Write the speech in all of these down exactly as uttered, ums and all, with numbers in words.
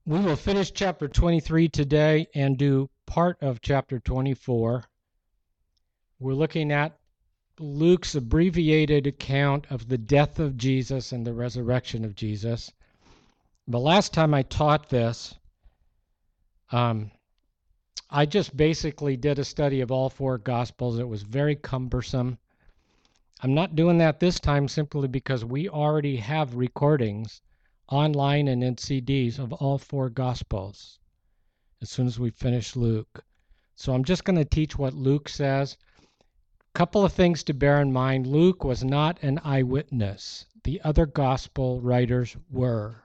We will finish chapter twenty-three today and do part of chapter twenty-four. We're looking at Luke's abbreviated account of the death of Jesus and the resurrection of Jesus. The last time I taught this, um, I just basically did a study of all four Gospels. It was very cumbersome. I'm not doing that this time simply because we already have recordings online and in C Ds of all four Gospels as soon as we finish Luke. So I'm just going to teach what Luke says. A couple of things to bear in mind. Luke was not an eyewitness. The other Gospel writers were.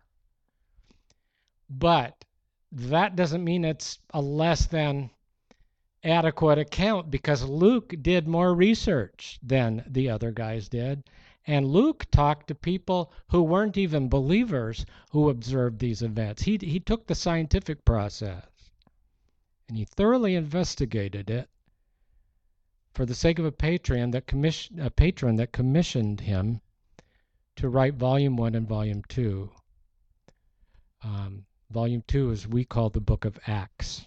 But that doesn't mean it's a less than adequate account, because Luke did more research than the other guys did. And Luke talked to people who weren't even believers who observed these events. He, he took the scientific process and he thoroughly investigated it for the sake of a patron that commission, a patron that commissioned him to write volume one and volume two. Um, volume two is we call the book of Acts.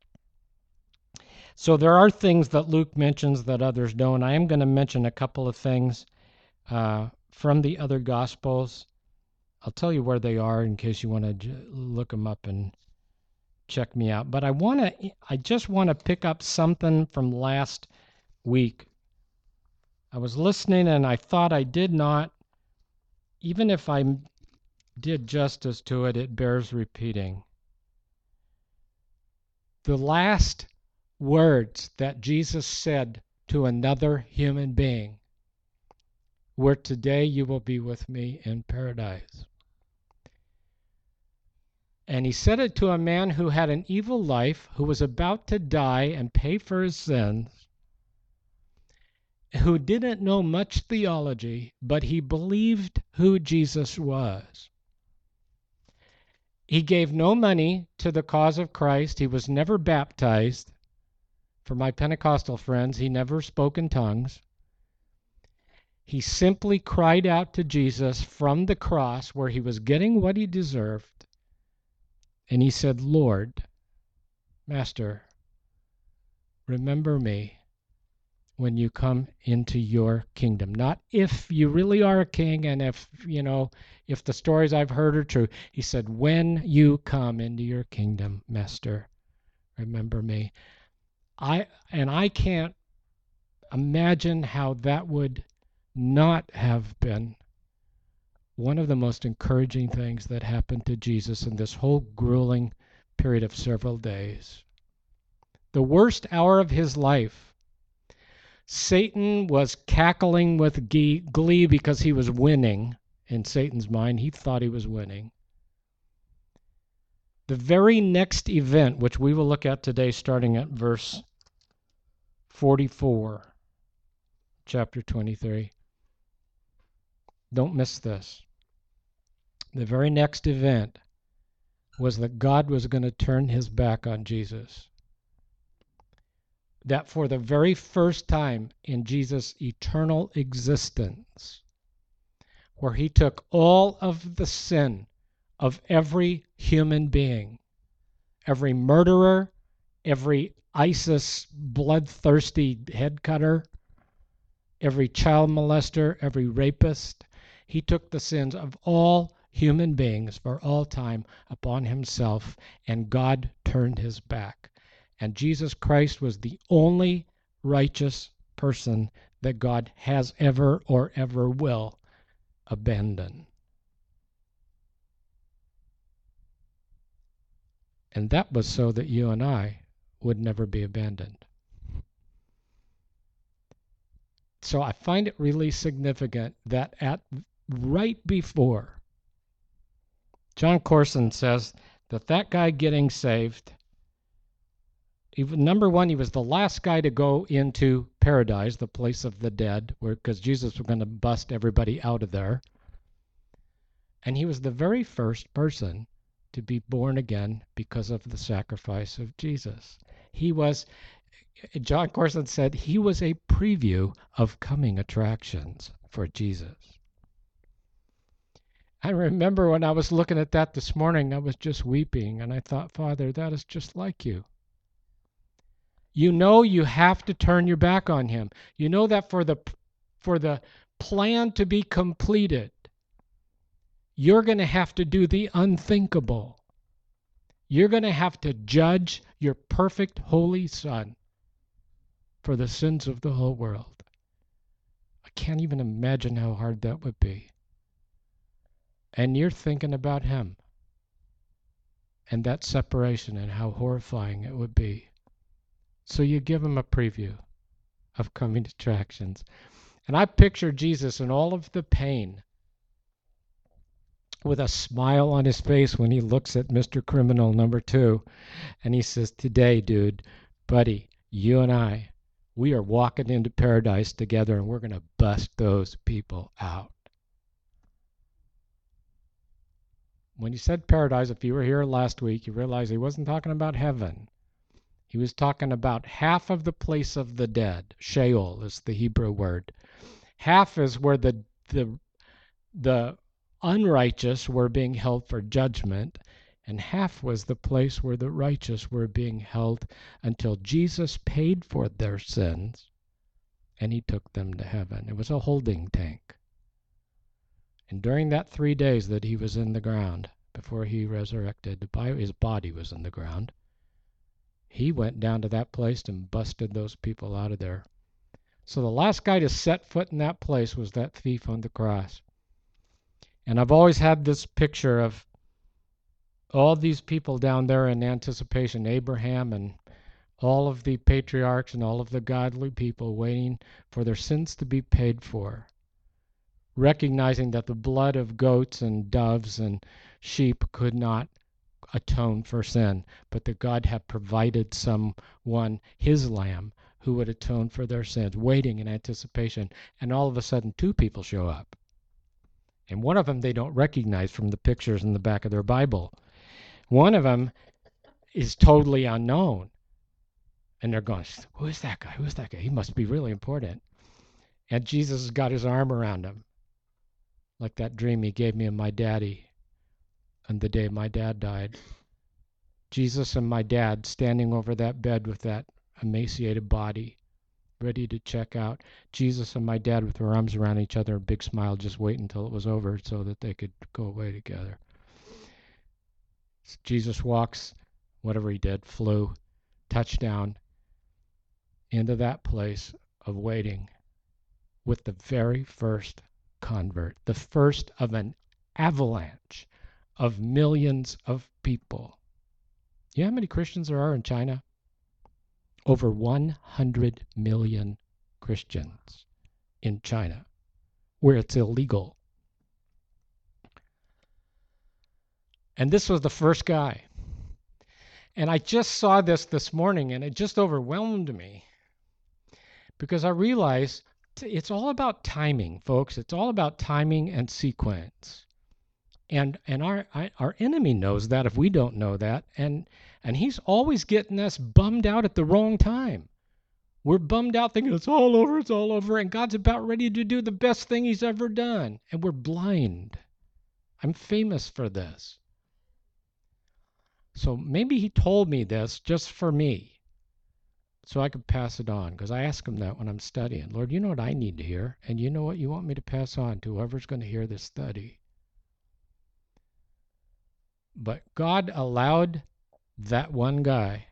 So there are things that Luke mentions that others don't. I am going to mention a couple of things uh, from the other Gospels. I'll tell you where they are in case you want to j- look them up and check me out. But I want to, I just want to pick up something from last week. I was listening and I thought I did not, even if I did justice to it, it bears repeating. The last words that Jesus said to another human being were, "Today you will be with me in paradise." And he said it to a man who had an evil life, who was about to die and pay for his sins, who didn't know much theology, but he believed who Jesus was. He gave no money to the cause of Christ. He was never baptized. For my Pentecostal friends, he never spoke in tongues. He simply cried out to Jesus from the cross where he was getting what he deserved. And he said, "Lord, Master, remember me when you come into your kingdom." Not if you really are a king and if, you know, if the stories I've heard are true. He said, "When you come into your kingdom, Master, remember me." I and I can't imagine how that would not have been one of the most encouraging things that happened to Jesus in this whole grueling period of several days. The worst hour of his life. Satan was cackling with glee because he was winning. In Satan's mind, he thought he was winning. The very next event, which we will look at today, starting at verse forty-four, chapter twenty-three. Don't miss this. The very next event was that God was going to turn his back on Jesus. That for the very first time in Jesus' eternal existence, where he took all of the sin of every human being, every murderer, every ISIS bloodthirsty head cutter, every child molester, every rapist, he took the sins of all human beings for all time upon himself, and God turned his back. And Jesus Christ was the only righteous person that God has ever or ever will abandon. And that was so that you and I would never be abandoned. So I find it really significant that at right before, John Corson says that that guy getting saved, he, number one, he was the last guy to go into paradise, the place of the dead, where because Jesus was going to bust everybody out of there. And he was the very first person to be born again because of the sacrifice of Jesus. He was, John Corson said, he was a preview of coming attractions for Jesus. I remember when I was looking at that this morning, I was just weeping, and I thought, Father, that is just like you. You know you have to turn your back on him. You know that for the for the plan to be completed, you're going to have to do the unthinkable. You're going to have to judge your perfect holy Son for the sins of the whole world. I can't even imagine how hard that would be. And you're thinking about him and that separation and how horrifying it would be. So you give him a preview of coming attractions. And I picture Jesus in all of the pain with a smile on his face when he looks at Mister Criminal number two and he says, today, dude, buddy, you and I, we are walking into paradise together and we're going to bust those people out. When he said paradise, if you were here last week, you realize he wasn't talking about heaven. He was talking about half of the place of the dead. Sheol is the Hebrew word. Half is where the the the unrighteous were being held for judgment, and half was the place where the righteous were being held until Jesus paid for their sins and he took them to heaven. It was a holding tank. And during that three days that he was in the ground, before he resurrected, his body was in the ground, he went down to that place and busted those people out of there. So the last guy to set foot in that place was that thief on the cross. And I've always had this picture of all these people down there in anticipation, Abraham and all of the patriarchs and all of the godly people waiting for their sins to be paid for, recognizing that the blood of goats and doves and sheep could not atone for sin, but that God had provided someone, his lamb, who would atone for their sins, waiting in anticipation. And all of a sudden, two people show up. And one of them they don't recognize from the pictures in the back of their Bible. One of them is totally unknown. And they're going, who is that guy? Who is that guy? He must be really important. And Jesus has got his arm around him, like that dream he gave me of my daddy on the day my dad died. Jesus and my dad standing over that bed with that emaciated body, ready to check out. Jesus and my dad with their arms around each other, a big smile, just waiting until it was over so that they could go away together. Jesus walks, whatever he did, flew, touchdown into that place of waiting with the very first convert, the first of an avalanche of millions of people. You know how many Christians there are in China? Over one hundred million Christians in China, where it's illegal. And this was the first guy. And I just saw this this morning, and it just overwhelmed me because I realized it's all about timing, folks. It's all about timing and sequence. And and our our enemy knows that if we don't know that, and and he's always getting us bummed out at the wrong time. We're bummed out thinking it's all over, it's all over, and God's about ready to do the best thing he's ever done, and we're blind. I'm famous for this. So maybe he told me this just for me, so I could pass it on, because I ask him that when I'm studying. Lord, you know what I need to hear, and you know what you want me to pass on to whoever's going to hear this study. But God allowed that one guy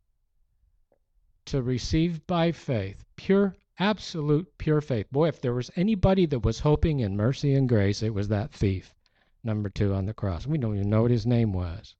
to receive by faith, pure, absolute pure faith. Boy, if there was anybody that was hoping in mercy and grace, it was that thief, number two on the cross. We don't even know what his name was.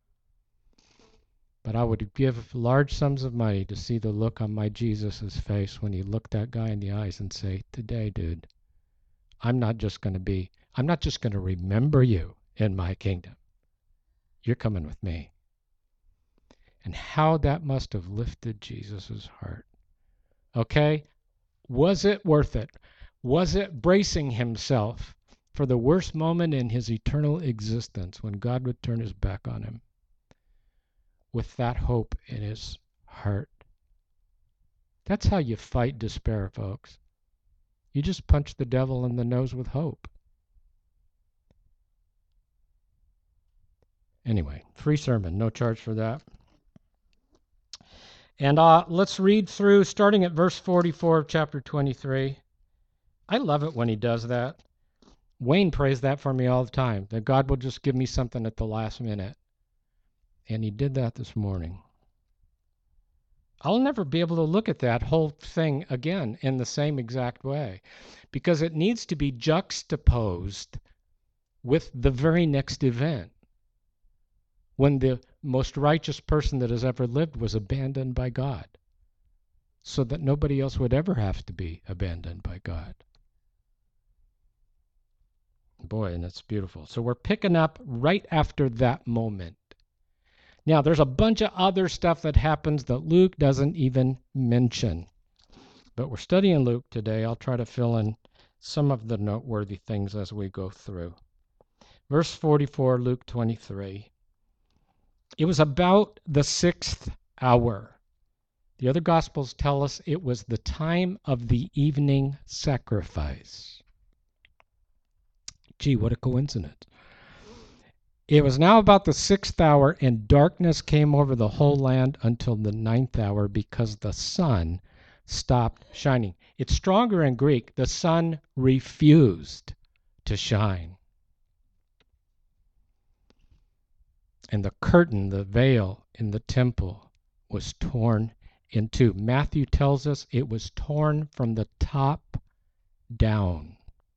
But I would give large sums of money to see the look on my Jesus' face when he looked that guy in the eyes and say, today, dude, I'm not just going to be, I'm not just going to remember you in my kingdom. You're coming with me. And how that must have lifted Jesus' heart. Okay? Was it worth it? Was it bracing himself for the worst moment in his eternal existence when God would turn his back on him? With that hope in his heart. That's how you fight despair, folks. You just punch the devil in the nose with hope. Anyway, free sermon, no charge for that. And uh, let's read through, starting at verse forty-four of chapter twenty-three. I love it when he does that. Wayne prays that for me all the time, that God will just give me something at the last minute. And he did that this morning. I'll never be able to look at that whole thing again in the same exact way, because it needs to be juxtaposed with the very next event, when the most righteous person that has ever lived was abandoned by God, so that nobody else would ever have to be abandoned by God. Boy, and it's beautiful. So we're picking up right after that moment. Now, there's a bunch of other stuff that happens that Luke doesn't even mention. But we're studying Luke today. I'll try to fill in some of the noteworthy things as we go through. Verse forty-four, Luke twenty-three. It was about the sixth hour. The other Gospels tell us it was the time of the evening sacrifice. Gee, what a coincidence. It was now about the sixth hour, and darkness came over the whole land until the ninth hour, because the sun stopped shining. It's stronger in Greek. The sun refused to shine. And the curtain, the veil in the temple, was torn in two. Matthew tells us it was torn from the top down.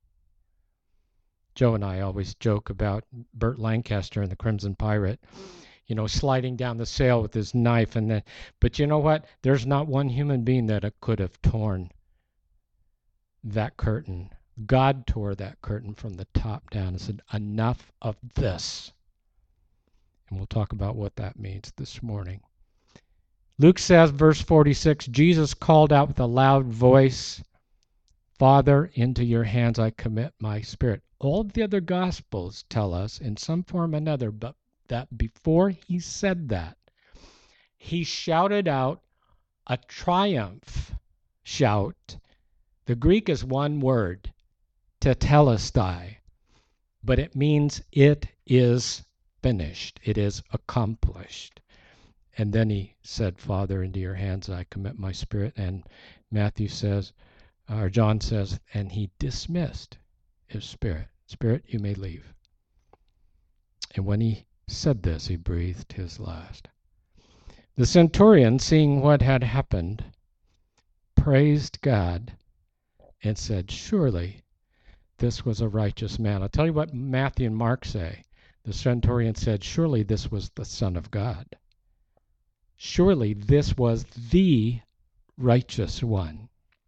Joe and I always joke about Burt Lancaster and the Crimson Pirate, you know, sliding down the sail with his knife. And then, but you know what? There's not one human being that could have torn that curtain. God tore that curtain from the top down and said, enough of this. And we'll talk about what that means this morning. Luke says, verse forty-six, Jesus called out with a loud voice, Father, into your hands I commit my spirit. All of the other Gospels tell us in some form or another, but that before he said that, he shouted out a triumph shout. The Greek is one word, tetelestai, but it means it is finished. It is accomplished. And then he said, Father, into your hands I commit my spirit. And Matthew says, or John says, and he dismissed his spirit. Spirit, you may leave. And when he said this, he breathed his last. The centurion, seeing what had happened, praised God and said, surely this was a righteous man. I'll tell you what Matthew and Mark say. The centurion said, surely this was the Son of God. Surely this was the righteous one.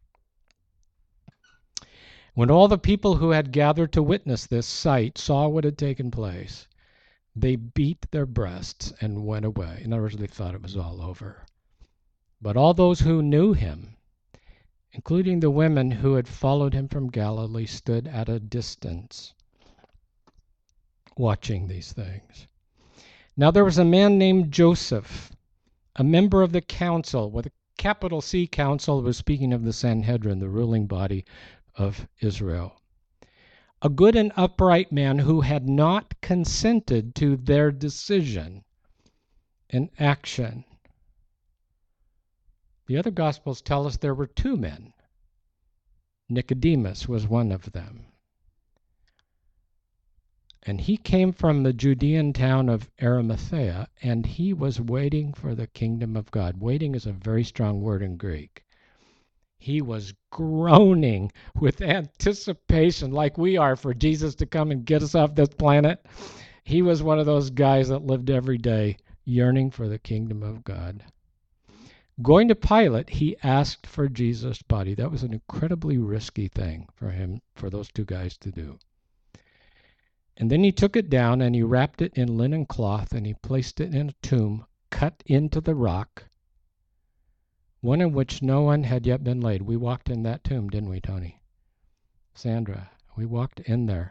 When all the people who had gathered to witness this sight saw what had taken place, they beat their breasts and went away. In other words, they thought it was all over. But all those who knew him, including the women who had followed him from Galilee, stood at a distance, watching these things. Now there was a man named Joseph, a member of the council, with a capital C council, was speaking of the Sanhedrin, the ruling body of Israel. A good and upright man who had not consented to their decision and action. The other Gospels tell us there were two men. Nicodemus was one of them. And he came from the Judean town of Arimathea, and he was waiting for the kingdom of God. Waiting is a very strong word in Greek. He was groaning with anticipation, like we are, for Jesus to come and get us off this planet. He was one of those guys that lived every day yearning for the kingdom of God. Going to Pilate, he asked for Jesus' body. That was an incredibly risky thing for him, for those two guys to do. And then he took it down and he wrapped it in linen cloth and he placed it in a tomb cut into the rock, one in which no one had yet been laid. We walked in that tomb, didn't we, Tony? Sandra, we walked in there.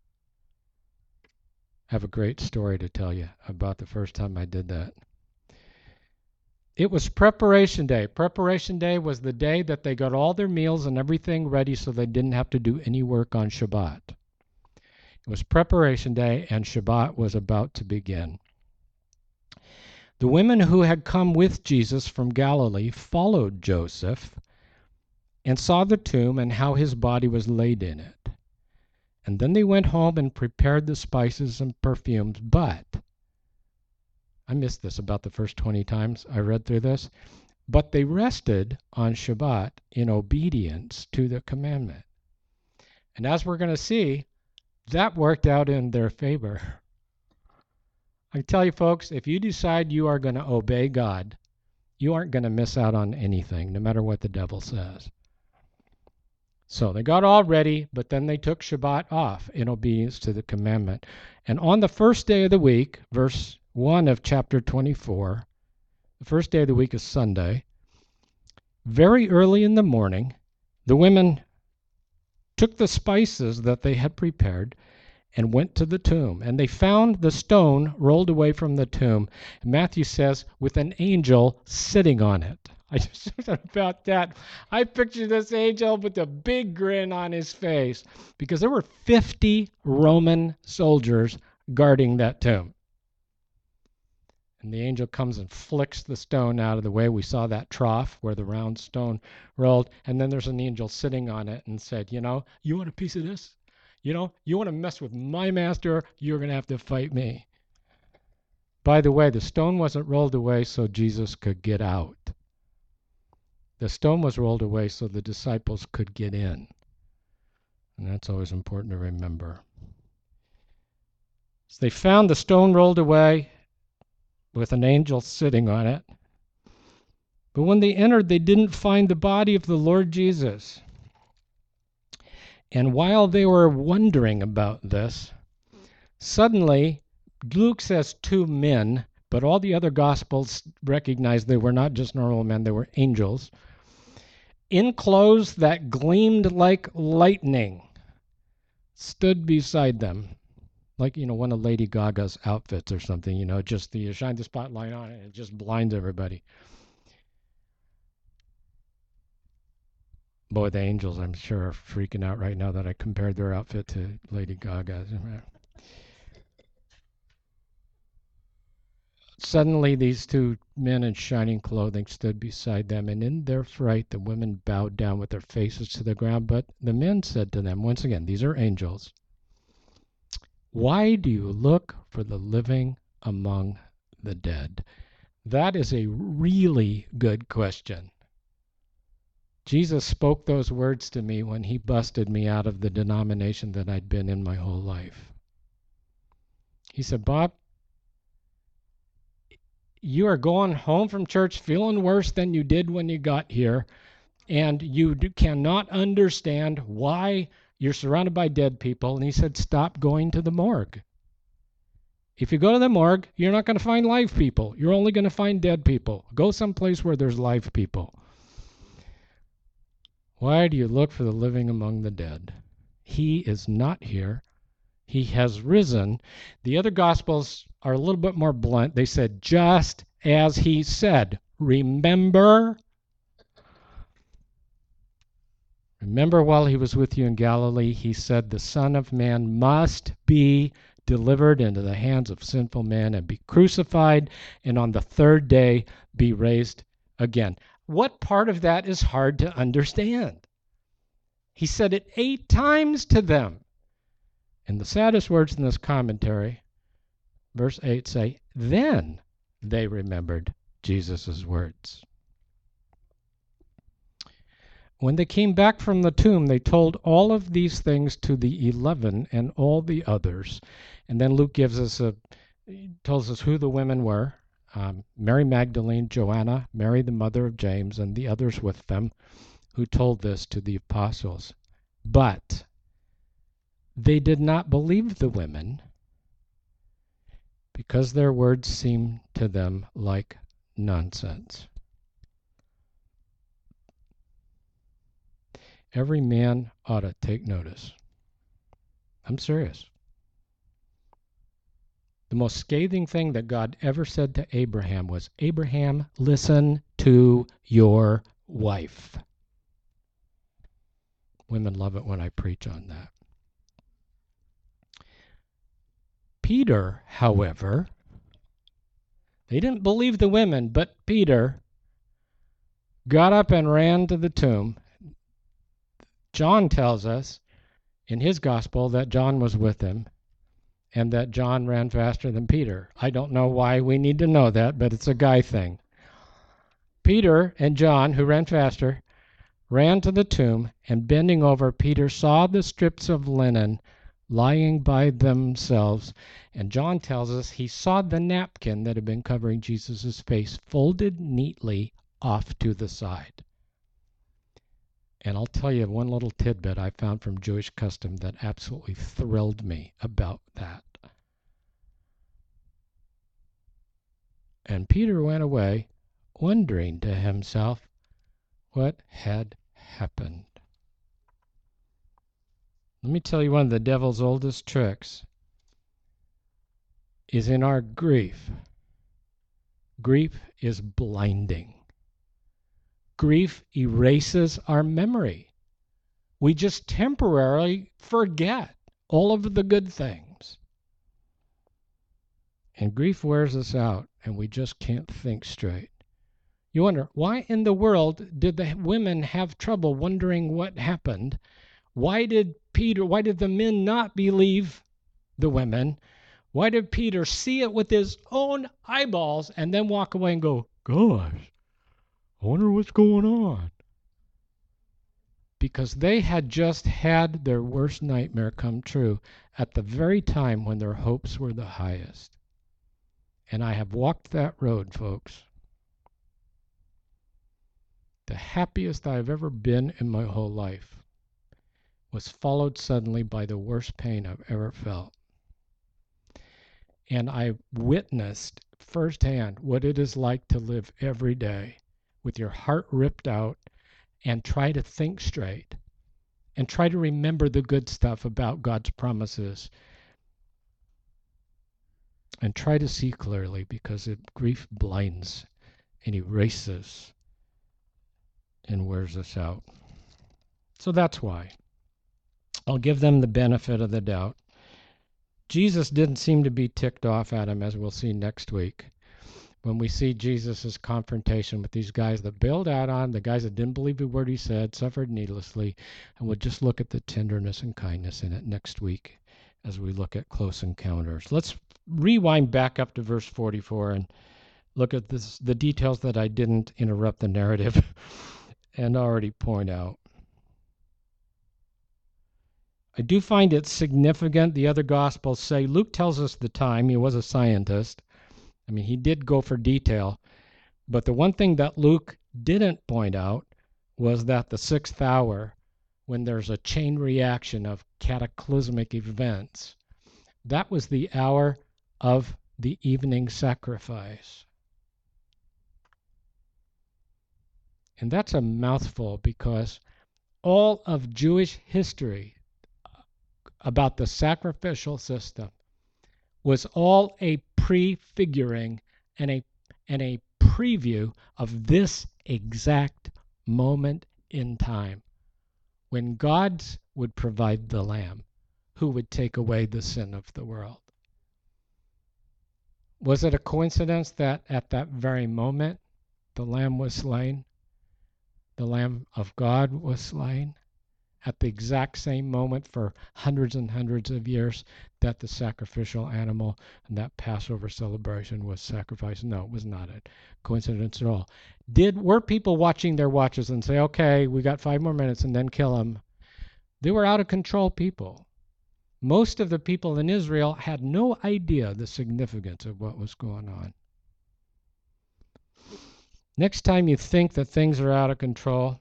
I have a great story to tell you about the first time I did that. It was preparation day. Preparation day was the day that they got all their meals and everything ready so they didn't have to do any work on Shabbat. It was preparation day and Shabbat was about to begin. The women who had come with Jesus from Galilee followed Joseph and saw the tomb and how his body was laid in it. And then they went home and prepared the spices and perfumes. But, I missed this about the first twenty times I read through this, but they rested on Shabbat in obedience to the commandment. And as we're going to see, that worked out in their favor. I tell you folks, if you decide you are going to obey God, you aren't going to miss out on anything, no matter what the devil says. So they got all ready, but then they took Shabbat off in obedience to the commandment. And on the first day of the week, verse one of chapter twenty-four, the first day of the week is Sunday, very early in the morning, the women took the spices that they had prepared and went to the tomb. And they found the stone rolled away from the tomb. Matthew says, with an angel sitting on it. I just thought about that. I picture this angel with a big grin on his face because there were fifty Roman soldiers guarding that tomb. And the angel comes and flicks the stone out of the way. We saw that trough where the round stone rolled. And then there's an angel sitting on it and said, you know, you want a piece of this? You know, you want to mess with my master, you're going to have to fight me. By the way, the stone wasn't rolled away so Jesus could get out. The stone was rolled away so the disciples could get in. And that's always important to remember. So they found the stone rolled away with an angel sitting on it. But when they entered, they didn't find the body of the Lord Jesus. And while they were wondering about this, suddenly, Luke says two men, but all the other Gospels recognize they were not just normal men, they were angels, in clothes that gleamed like lightning, stood beside them. Like, you know, one of Lady Gaga's outfits or something, you know, just the, you shine the spotlight on it and it just blinds everybody. Boy, the angels, I'm sure, are freaking out right now that I compared their outfit to Lady Gaga's. Suddenly, these two men in shining clothing stood beside them, and in their fright, the women bowed down with their faces to the ground. But the men said to them, once again, these are angels, why do you look for the living among the dead? That is a really good question. Jesus spoke those words to me when he busted me out of the denomination that I'd been in my whole life. He said, Bob, you are going home from church feeling worse than you did when you got here, and you cannot understand why you're surrounded by dead people. And he said, stop going to the morgue. If you go to the morgue, you're not going to find live people. You're only going to find dead people. Go someplace where there's live people. Why do you look for the living among the dead? He is not here. He has risen. The other Gospels are a little bit more blunt. They said, just as he said. Remember? Remember while he was with you in Galilee, he said, the Son of Man must be delivered into the hands of sinful men and be crucified, and on the third day be raised again. What part of that is hard to understand? He said it eight times to them. And the saddest words in this commentary, verse eight, say, then they remembered Jesus' words. When they came back from the tomb, they told all of these things to the eleven and all the others. And then Luke gives us a, tells us who the women were. Um, Mary Magdalene, Joanna, Mary the mother of James, and the others with them who told this to the apostles. But they did not believe the women because their words seemed to them like nonsense. Every man ought to take notice. I'm serious. The most scathing thing that God ever said to Abraham was, Abraham, listen to your wife. Women love it when I preach on that. Peter, however, They didn't believe the women, but Peter got up and ran to the tomb. John tells us in his gospel that John was with him and that John ran faster than Peter. I don't know why we need to know that, but it's a guy thing. Peter and John, who ran faster, ran to the tomb, and bending over, Peter saw the strips of linen lying by themselves. And John tells us he saw the napkin that had been covering Jesus' face folded neatly off to the side. And I'll tell you one little tidbit I found from Jewish custom that absolutely thrilled me about that. And Peter went away, wondering to himself what had happened. Let me tell you, one of the devil's oldest tricks is in our grief. Grief is blinding. Grief erases our memory. We just temporarily forget all of the good things. And grief wears us out, and we just can't think straight. You wonder, why in the world did the women have trouble wondering what happened? Why did Peter, why did the men not believe the women? Why did Peter see it with his own eyeballs and then walk away and go, gosh, I wonder what's going on? Because they had just had their worst nightmare come true at the very time when their hopes were the highest. And I have walked that road, folks. The happiest I've ever been in my whole life was followed suddenly by the worst pain I've ever felt. And I witnessed firsthand what it is like to live every day with your heart ripped out and try to think straight and try to remember the good stuff about God's promises and try to see clearly, because it, grief blinds and erases and wears us out. So that's why I'll give them the benefit of the doubt. Jesus didn't seem to be ticked off at him, as we'll see next week, when we see Jesus' confrontation with these guys that bailed out on, the guys that didn't believe a word he said, suffered needlessly, and we'll just look at the tenderness and kindness in it next week as we look at Close Encounters. Let's rewind back up to verse forty-four and look at this, the details that I didn't interrupt the narrative and already point out. I do find it significant. The other Gospels say, Luke tells us the time. He was a scientist. I mean, he did go for detail. But the one thing that Luke didn't point out was that the sixth hour, when there's a chain reaction of cataclysmic events, that was the hour of the evening sacrifice. And that's a mouthful, because all of Jewish history about the sacrificial system was all a prefiguring and a and a preview of this exact moment in time when God would provide the Lamb who would take away the sin of the world. Was it a coincidence that at that very moment the Lamb was slain? The Lamb of God was slain at the exact same moment for hundreds and hundreds of years that the sacrificial animal and that Passover celebration was sacrificed? No, it was not a coincidence at all. Did were people watching their watches and say, okay, we got five more minutes and then kill them? They were out of control people. Most of the people in Israel had no idea the significance of what was going on. Next time you think that things are out of control,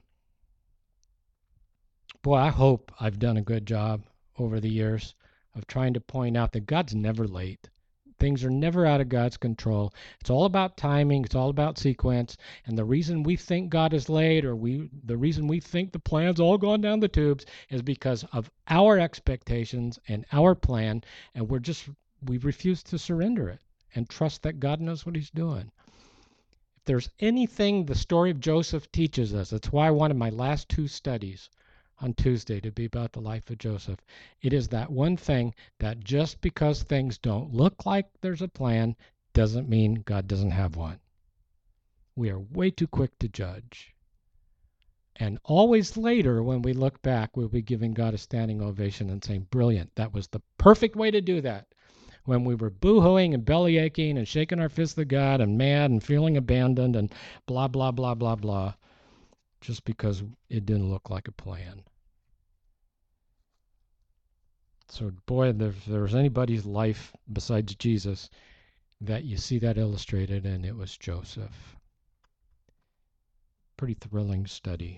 boy, I hope I've done a good job over the years of trying to point out that God's never late. Things are never out of God's control. It's all about timing. It's all about sequence. And the reason we think God is late, or we, the reason we think the plan's all gone down the tubes, is because of our expectations and our plan, and we're just, we refuse to surrender it and trust that God knows what he's doing. If there's anything the story of Joseph teaches us, that's why I wanted my last two studies on Tuesday to be about the life of Joseph. It is that one thing that just because things don't look like there's a plan doesn't mean God doesn't have one. We are way too quick to judge. And always later, when we look back, we'll be giving God a standing ovation and saying, brilliant, that was the perfect way to do that. When we were boo-hooing and belly aching and shaking our fists at God and mad and feeling abandoned and blah, blah, blah, blah, blah, just because it didn't look like a plan. So, boy, if there's anybody's life besides Jesus that you see that illustrated, and it was Joseph. Pretty thrilling study.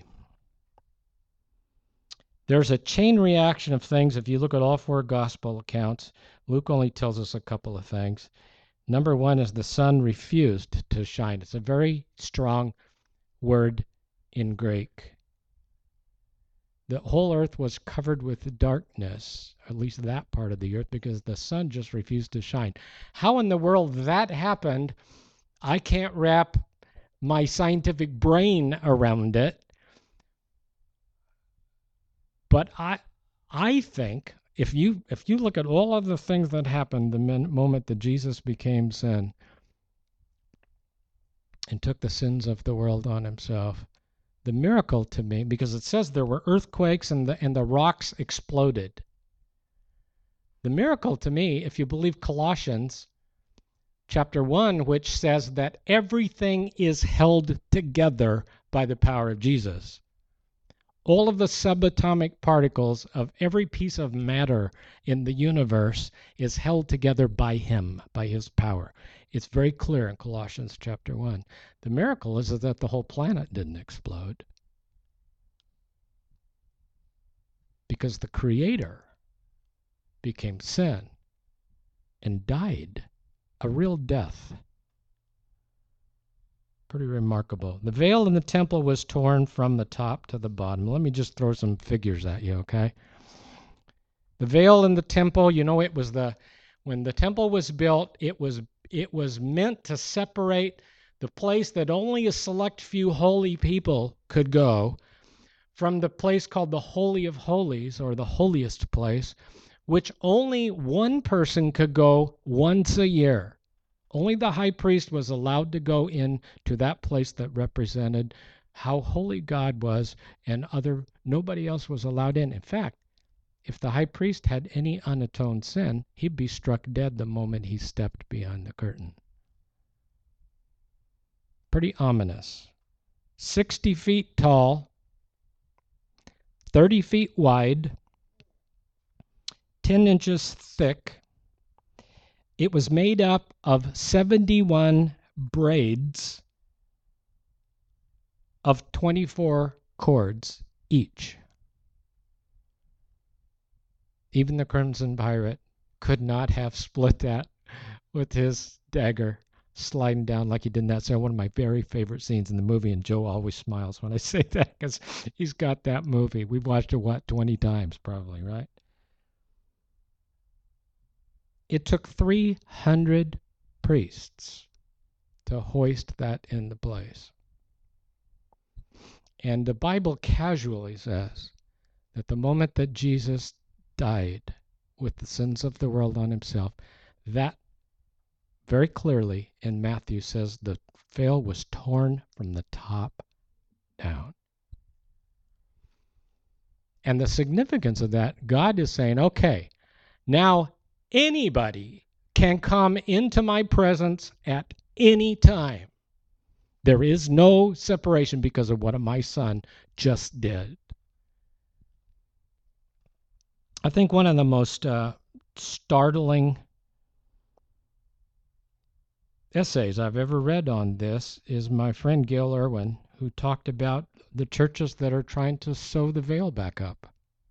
There's a chain reaction of things. If you look at all four gospel accounts, Luke only tells us a couple of things. Number one is the sun refused to shine. It's a very strong word in Greek. The whole earth was covered with darkness, at least that part of the earth, because the sun just refused to shine. How in the world that happened, I can't wrap my scientific brain around it. But I I think if you if you look at all of the things that happened the moment that Jesus became sin and took the sins of the world on himself, the miracle to me, because it says there were earthquakes and the and the rocks exploded. The miracle to me, if you believe Colossians chapter one, which says that everything is held together by the power of Jesus. All of the subatomic particles of every piece of matter in the universe is held together by him, by his power. It's very clear in Colossians chapter one. The miracle is that the whole planet didn't explode. Because the Creator became sin and died a real death. Pretty remarkable. The veil in the temple was torn from the top to the bottom. Let me just throw some figures at you, okay? The veil in the temple, you know, it was the when the temple was built, it was it was meant to separate the place that only a select few holy people could go from the place called the Holy of Holies, or the holiest place, which only one person could go once a year. Only the high priest was allowed to go in to that place that represented how holy God was, and other nobody else was allowed in. In fact, if the high priest had any unatoned sin, he'd be struck dead the moment he stepped beyond the curtain. Pretty ominous. sixty feet tall, thirty feet wide, ten inches thick. It was made up of seventy-one braids of twenty-four cords each. Even the Crimson Pirate could not have split that with his dagger sliding down like he did in that scene. One of my very favorite scenes in the movie, and Joe always smiles when I say that because he's got that movie. We've watched it, what, twenty times probably, right? It took three hundred priests to hoist that into place. And the Bible casually says that the moment that Jesus died with the sins of the world on himself, that very clearly in Matthew says the veil was torn from the top down. And the significance of that, God is saying, okay, now anybody can come into my presence at any time. There is no separation because of what my son just did. I think one of the most uh, startling essays I've ever read on this is my friend Gail Irwin, who talked about the churches that are trying to sew the veil back up.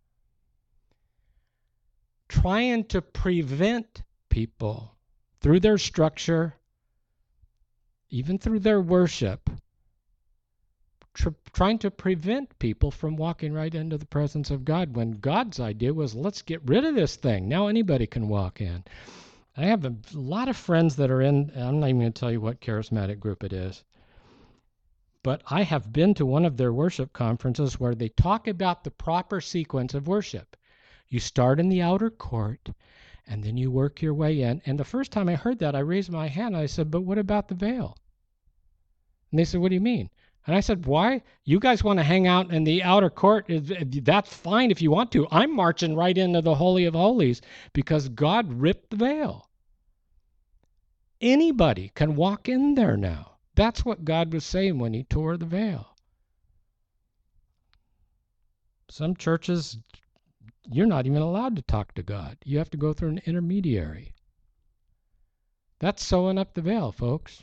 Trying to prevent people through their structure, even through their worship, tr- trying to prevent people from walking right into the presence of God, when God's idea was, let's get rid of this thing. Now anybody can walk in. I have a lot of friends that are in, I'm not even going to tell you what charismatic group it is, but I have been to one of their worship conferences where they talk about the proper sequence of worship. You start in the outer court, and then you work your way in. And the first time I heard that, I raised my hand. I said, but what about the veil? And they said, what do you mean? And I said, why? You guys want to hang out in the outer court? That's fine if you want to. I'm marching right into the Holy of Holies because God ripped the veil. Anybody can walk in there now. That's what God was saying when he tore the veil. Some churches, you're not even allowed to talk to God. You have to go through an intermediary. That's sewing up the veil, folks.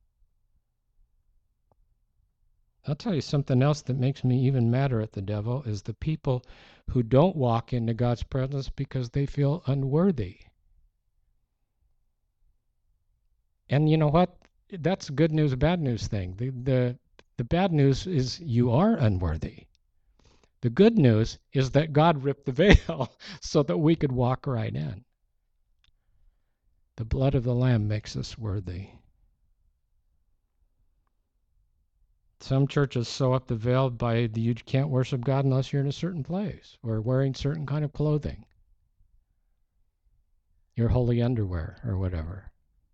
I'll tell you something else that makes me even madder at the devil is the people who don't walk into God's presence because they feel unworthy. And you know what? That's a good news, bad news thing. The, the, the bad news is you are unworthy. The good news is that God ripped the veil so that we could walk right in. The blood of the Lamb makes us worthy. Some churches sew up the veil by the, you can't worship God unless you're in a certain place or wearing certain kind of clothing. Your holy underwear or whatever.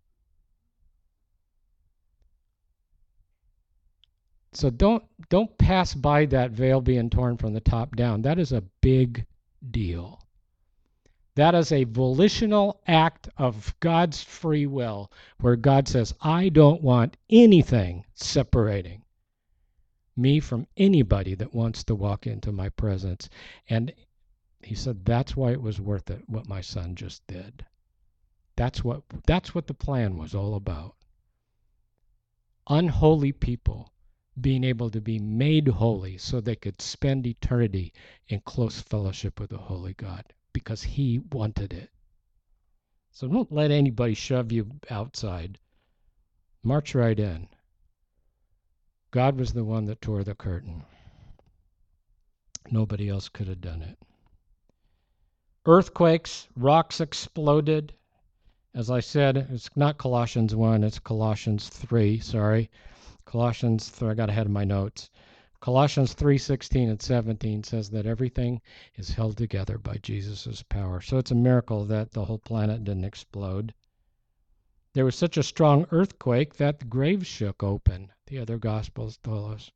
So don't don't pass by that veil being torn from the top down. That is a big deal. That is a volitional act of God's free will where God says, I don't want anything separating me from anybody that wants to walk into my presence. And he said, that's why it was worth it, what my son just did. That's what, that's what the plan was all about. Unholy people being able to be made holy so they could spend eternity in close fellowship with the holy God because he wanted it. So don't let anybody shove you outside. March right in. God was the one that tore the curtain. Nobody else could have done it. Earthquakes, rocks exploded. As I said, it's not Colossians one, it's Colossians three, sorry. Colossians three, I got ahead of my notes. Colossians three sixteen and seventeen says that everything is held together by Jesus' power. So it's a miracle that the whole planet didn't explode. There was such a strong earthquake that the graves shook open. The other Gospels told us.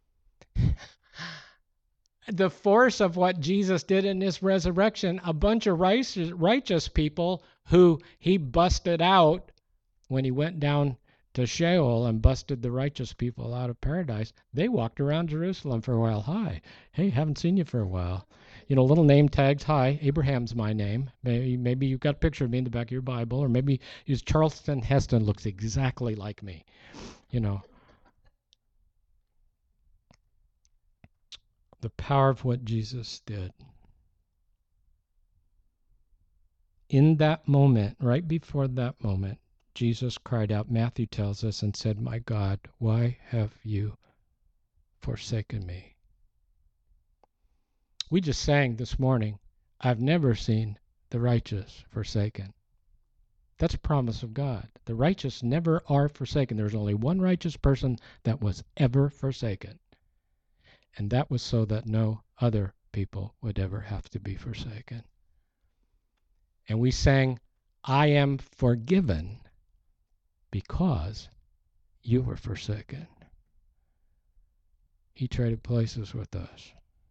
The force of what Jesus did in his resurrection, a bunch of righteous, righteous people who he busted out when he went down to Sheol and busted the righteous people out of paradise, they walked around Jerusalem for a while. Hi, hey, haven't seen you for a while. You know, little name tags. Hi, Abraham's my name. Maybe maybe you've got a picture of me in the back of your Bible, or maybe use Charlton Heston looks exactly like me. You know. The power of what Jesus did. In that moment, right before that moment, Jesus cried out, Matthew tells us, and said, my God, why have you forsaken me? We just sang this morning, I've never seen the righteous forsaken. That's a promise of God. The righteous never are forsaken. There's only one righteous person that was ever forsaken. And that was so that no other people would ever have to be forsaken. And we sang, I am forgiven because you were forsaken. He traded places with us.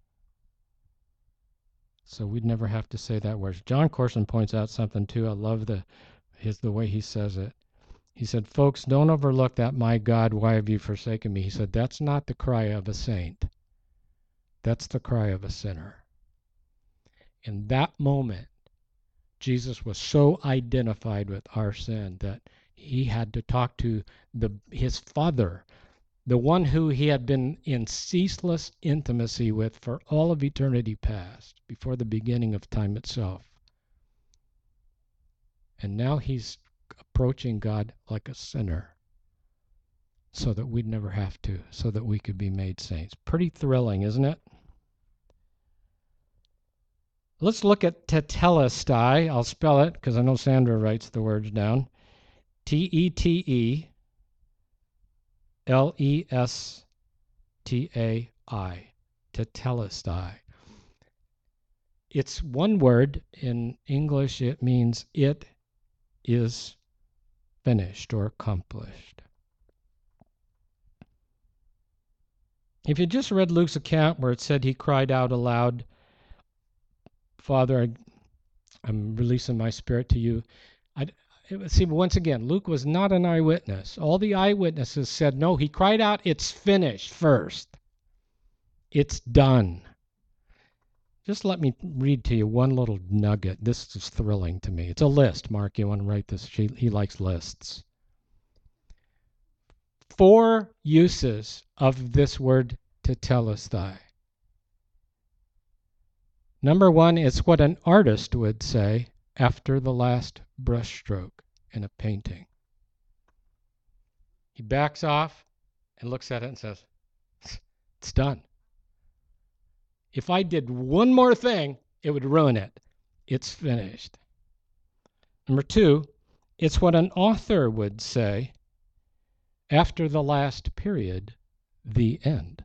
So we'd never have to say that word. John Corson points out something too. I love the his the way he says it. He said, folks, don't overlook that, my God, why have you forsaken me? He said, that's not the cry of a saint. That's the cry of a sinner. In that moment, Jesus was so identified with our sin that he had to talk to the his Father, the one who he had been in ceaseless intimacy with for all of eternity past, before the beginning of time itself. And now he's approaching God like a sinner so that we'd never have to, so that we could be made saints. Pretty thrilling, isn't it? Let's look at tetelestai. I'll spell it because I know Sandra writes the words down. T E T E L E S T A I. Tetelestai. It's one word. In English, it means it is finished or accomplished. If you just read Luke's account where it said he cried out aloud, Father, I, I'm releasing my spirit to you. I, see, once again, Luke was not an eyewitness. All the eyewitnesses said, no, he cried out, it's finished first. It's done. Just let me read to you one little nugget. This is thrilling to me. It's a list. Mark, you want to write this? She, he likes lists. Four uses of this word tetelestai. Number one, it's what an artist would say after the last brushstroke in a painting. He backs off and looks at it and says, it's done. If I did one more thing, it would ruin it. It's finished. Number two, it's what an author would say after the last period, the end.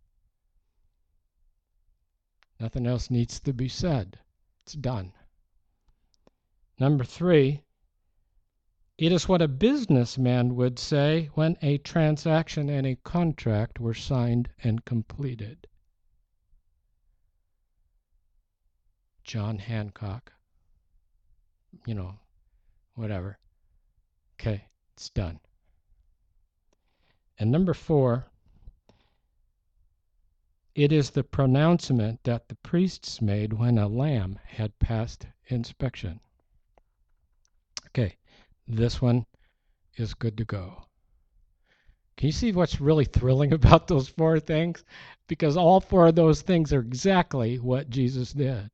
Nothing else needs to be said. It's done. Number three, it is what a businessman would say when a transaction and a contract were signed and completed. John Hancock, you know, whatever. Okay, it's done. And number four, it is the pronouncement that the priests made when a lamb had passed inspection. Okay, this one is good to go. Can you see what's really thrilling about those four things? Because all four of those things are exactly what Jesus did.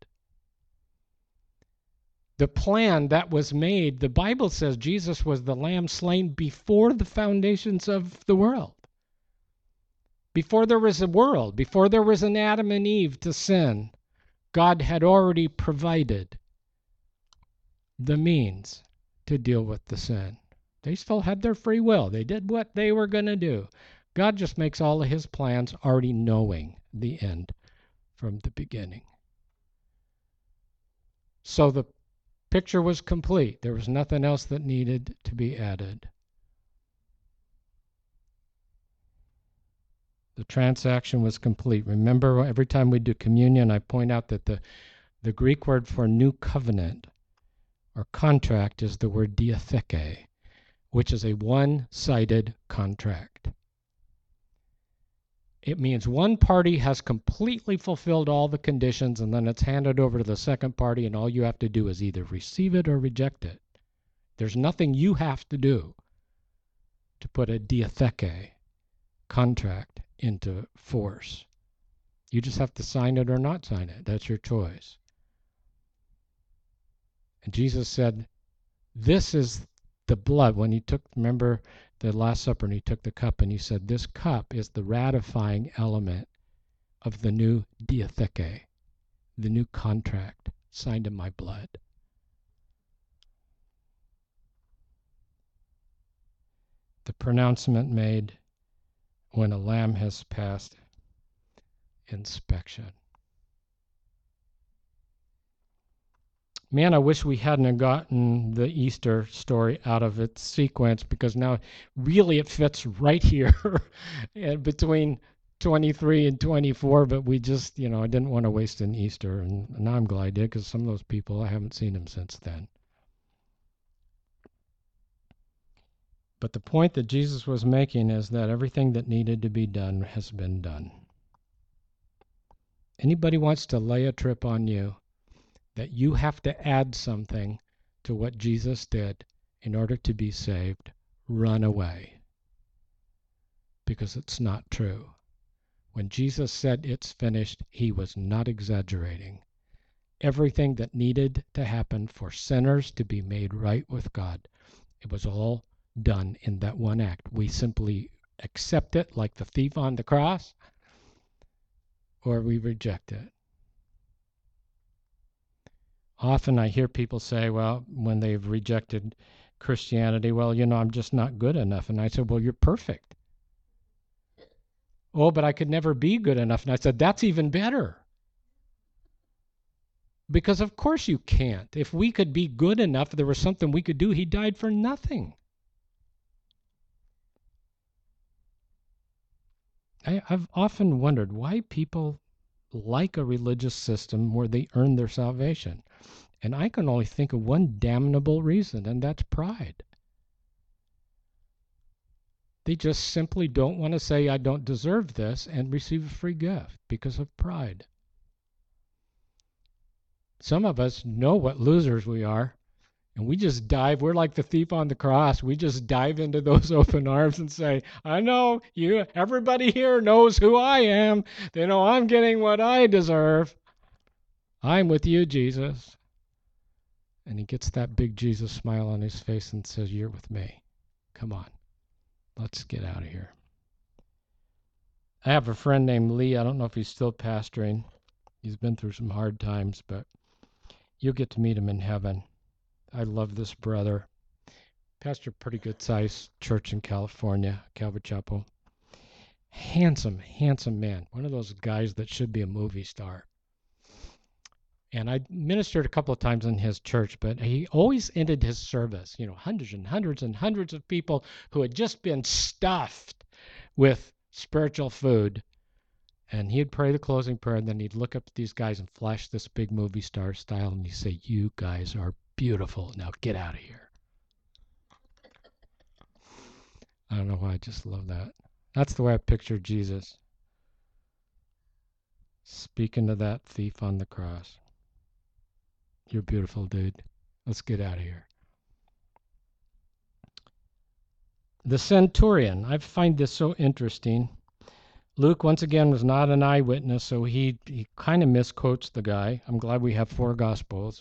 The plan that was made, the Bible says Jesus was the lamb slain before the foundations of the world. Before there was a world, before there was an Adam and Eve to sin, God had already provided the means to deal with the sin. They still had their free will. They did what they were going to do. God just makes all of his plans already knowing the end from the beginning. So the picture was complete. There was nothing else that needed to be added. The transaction was complete. Remember, every time we do communion, I point out that the, the Greek word for new covenant or contract is the word diatheke, which is a one-sided contract. It means one party has completely fulfilled all the conditions, and then it's handed over to the second party, and all you have to do is either receive it or reject it. There's nothing you have to do to put a diatheke contract into force. You just have to sign it or not sign it. That's your choice. And Jesus said, this is the blood. When he took, remember the Last Supper, and he took the cup and he said, this cup is the ratifying element of the new diatheke, the new contract signed in my blood. The pronouncement made when a lamb has passed inspection. Man, I wish we hadn't gotten the Easter story out of its sequence, because now really it fits right here between twenty-three and twenty-four, but we just, you know, I didn't want to waste an Easter, and now I'm glad I did, because some of those people, I haven't seen them since then. But the point that Jesus was making is that everything that needed to be done has been done. Anybody wants to lay a trip on you that you have to add something to what Jesus did in order to be saved, run away. Because it's not true. When Jesus said it's finished, he was not exaggerating. Everything that needed to happen for sinners to be made right with God, it was all done in that one act. We simply accept it like the thief on the cross, or we reject it. Often I hear people say, well, when they've rejected Christianity, well, you know, I'm just not good enough. And I said, well, you're perfect. Oh, but I could never be good enough. And I said, that's even better. Because of course you can't. If we could be good enough, if there was something we could do, he died for nothing. I, I've often wondered why people like a religious system where they earn their salvation. And I can only think of one damnable reason, and that's pride. They just simply don't want to say, I don't deserve this, and receive a free gift because of pride. Some of us know what losers we are, and we just dive. We're like the thief on the cross. We just dive into those open arms and say, I know you, everybody here knows who I am. They know I'm getting what I deserve. I'm with you, Jesus. And he gets that big Jesus smile on his face and says, you're with me. Come on. Let's get out of here. I have a friend named Lee. I don't know if he's still pastoring. He's been through some hard times, but you'll get to meet him in heaven. I love this brother. Pastor a pretty good sized church in California, Calvary Chapel. Handsome, handsome man. One of those guys that should be a movie star. And I ministered a couple of times in his church, but he always ended his service, you know, hundreds and hundreds and hundreds of people who had just been stuffed with spiritual food. And he'd pray the closing prayer, and then he'd look up at these guys and flash this big movie star style, and he'd say, you guys are beautiful. Now get out of here. I don't know why, I just love that. That's the way I picture Jesus speaking to that thief on the cross. You're beautiful, dude. Let's get out of here. The centurion. I find this so interesting. Luke, once again, was not an eyewitness, so he, he kind of misquotes the guy. I'm glad we have four Gospels.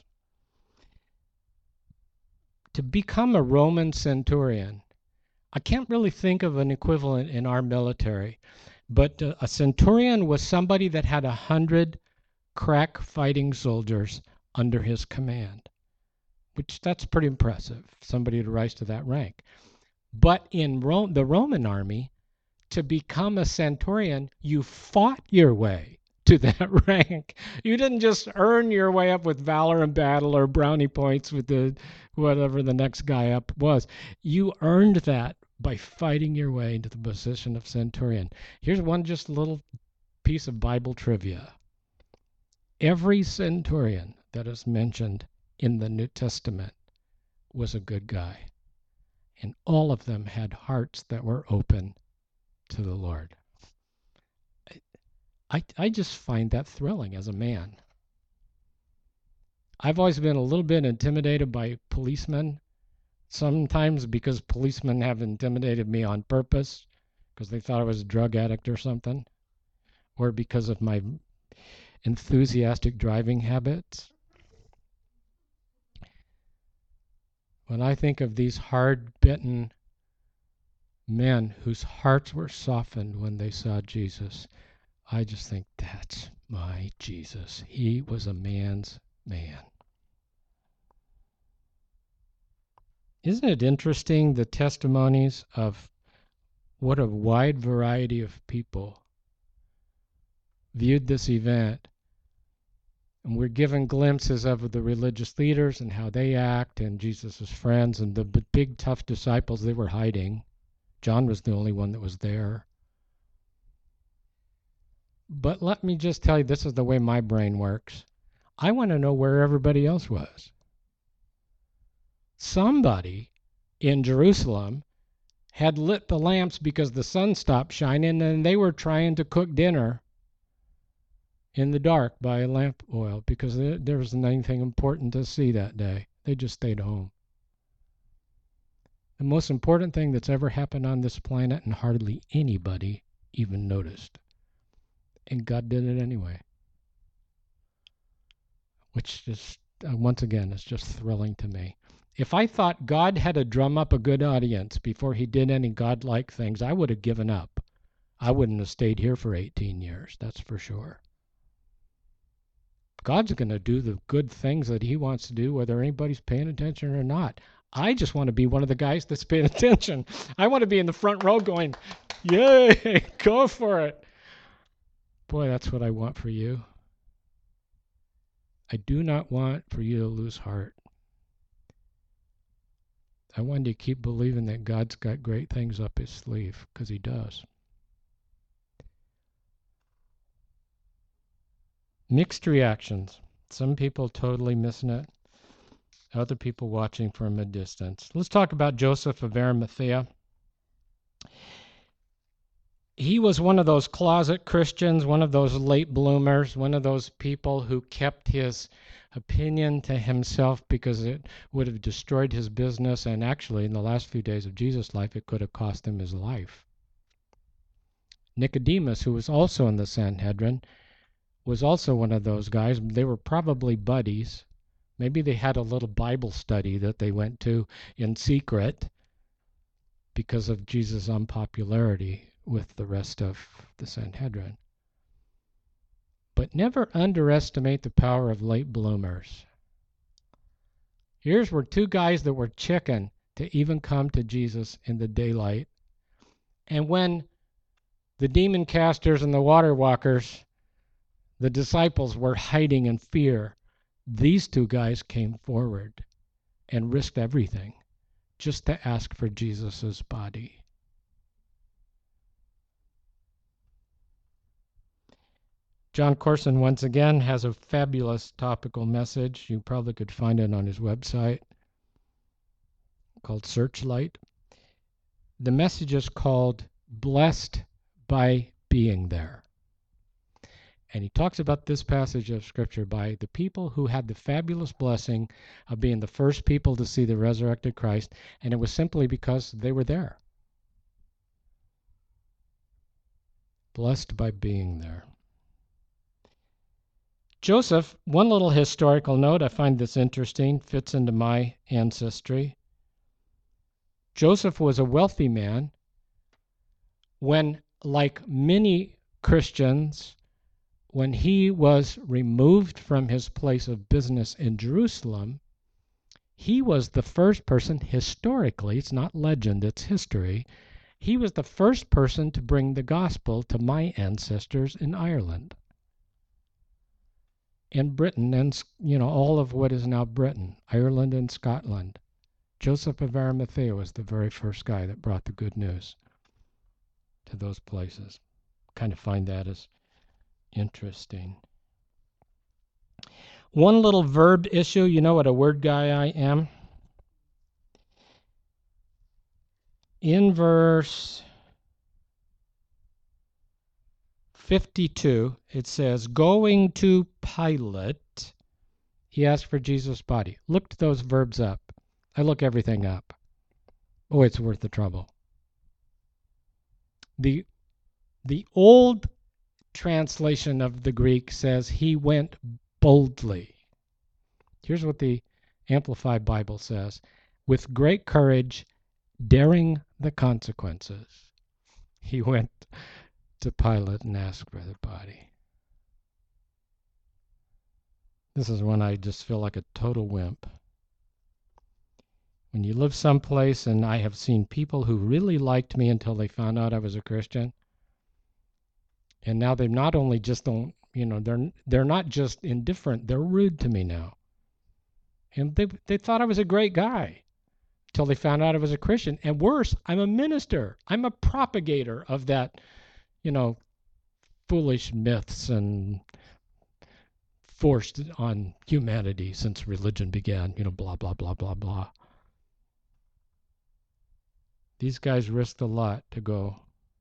To become a Roman centurion, I can't really think of an equivalent in our military, but uh, a centurion was somebody that had a hundred crack fighting soldiers under his command, which that's pretty impressive, somebody to rise to that rank. But in Rome, the Roman army, to become a centurion, you fought your way to that rank. You didn't just earn your way up with valor in battle or brownie points with the whatever the next guy up was. You earned that by fighting your way into the position of centurion. Here's one just little piece of Bible trivia. Every centurion that is mentioned in the New Testament was a good guy. And all of them had hearts that were open to the Lord. I, I just find that thrilling as a man. I've always been a little bit intimidated by policemen, sometimes because policemen have intimidated me on purpose, because they thought I was a drug addict or something, or because of my enthusiastic driving habits. When I think of these hard-bitten men whose hearts were softened when they saw Jesus, I just think, that's my Jesus. He was a man's man. Isn't it interesting, the testimonies of what a wide variety of people viewed this event? And we're given glimpses of the religious leaders and how they act, and Jesus' friends, and the big, tough disciples, they were hiding. John was the only one that was there. But let me just tell you, this is the way my brain works. I want to know where everybody else was. Somebody in Jerusalem had lit the lamps because the sun stopped shining, and they were trying to cook dinner in the dark by lamp oil because there, there wasn't anything important to see that day. They just stayed home. The most important thing that's ever happened on this planet, and hardly anybody even noticed. And God did it anyway. Which just, uh, once again, is just thrilling to me. If I thought God had to drum up a good audience before he did any godlike things, I would have given up. I wouldn't have stayed here for eighteen years, that's for sure. God's going to do the good things that he wants to do, whether anybody's paying attention or not. I just want to be one of the guys that's paying attention. I want to be in the front row going, yay, go for it. Boy, that's what I want for you. I do not want for you to lose heart. I want you to keep believing that God's got great things up his sleeve, because he does. Mixed reactions. Some people totally missing it. Other people watching from a distance. Let's talk about Joseph of Arimathea. He was one of those closet Christians, one of those late bloomers, one of those people who kept his opinion to himself because it would have destroyed his business, and actually in the last few days of Jesus' life it could have cost him his life. Nicodemus, who was also in the Sanhedrin, was also one of those guys. They were probably buddies. Maybe they had a little Bible study that they went to in secret because of Jesus' unpopularity with the rest of the Sanhedrin. But never underestimate the power of late bloomers. Here's where two guys that were chicken to even come to Jesus in the daylight. And when the demon casters and the water walkers, the disciples, were hiding in fear, these two guys came forward and risked everything just to ask for Jesus' body. John Corson, once again, has a fabulous topical message. You probably could find it on his website called Searchlight. The message is called Blessed by Being There. And he talks about this passage of Scripture by the people who had the fabulous blessing of being the first people to see the resurrected Christ, and it was simply because they were there. Blessed by being there. Joseph, one little historical note, I find this interesting, fits into my ancestry. Joseph was a wealthy man when, like many Christians, when he was removed from his place of business in Jerusalem, he was the first person historically, it's not legend, it's history, he was the first person to bring the gospel to my ancestors in Ireland. In Britain, and you know, all of what is now Britain, Ireland and Scotland. Joseph of Arimathea was the very first guy that brought the good news to those places. Kind of find that as interesting. One little verb issue. You know what a word guy I am? In verse fifty-two, it says, going to Pilate, he asked for Jesus' body. Looked those verbs up. I look everything up. Oh, it's worth the trouble. The, the old translation of the Greek says he went boldly. Here's what the Amplified Bible says. With great courage, daring the consequences, he went to Pilate and asked for the body. This is when I just feel like a total wimp. When you live someplace, and I have seen people who really liked me until they found out I was a Christian, and now they not only just don't, you know, they're they're not just indifferent, they're rude to me now. And they they thought I was a great guy until they found out I was a Christian. And worse, I'm a minister. I'm a propagator of that, you know, foolish myths and forced on humanity since religion began, you know, blah, blah, blah, blah, blah. These guys risked a lot to go.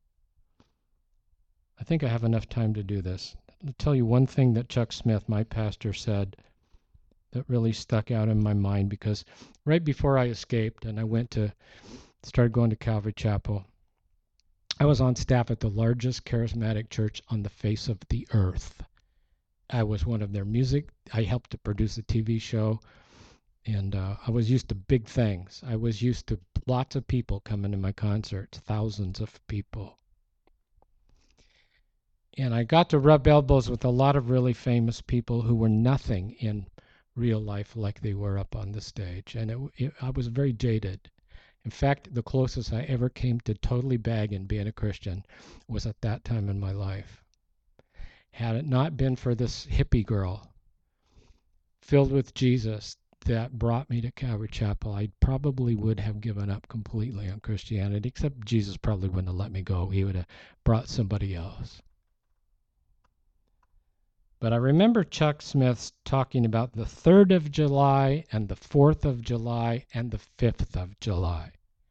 I think I have enough time to do this. I'll tell you one thing that Chuck Smith, my pastor, said that really stuck out in my mind, because right before I escaped and I went to, started going to Calvary Chapel, I was on staff at the largest charismatic church on the face of the earth. I was one of their music. I helped to produce a T V show, and uh, I was used to big things. I was used to lots of people coming to my concerts, thousands of people. And I got to rub elbows with a lot of really famous people who were nothing in real life like they were up on the stage. And it, it, I was very jaded. In fact, the closest I ever came to totally bagging being a Christian was at that time in my life. Had it not been for this hippie girl filled with Jesus that brought me to Calvary Chapel, I probably would have given up completely on Christianity, except Jesus probably wouldn't have let me go. He would have brought somebody else. But I remember Chuck Smith talking about the third of July and the fourth of July and the fifth of July.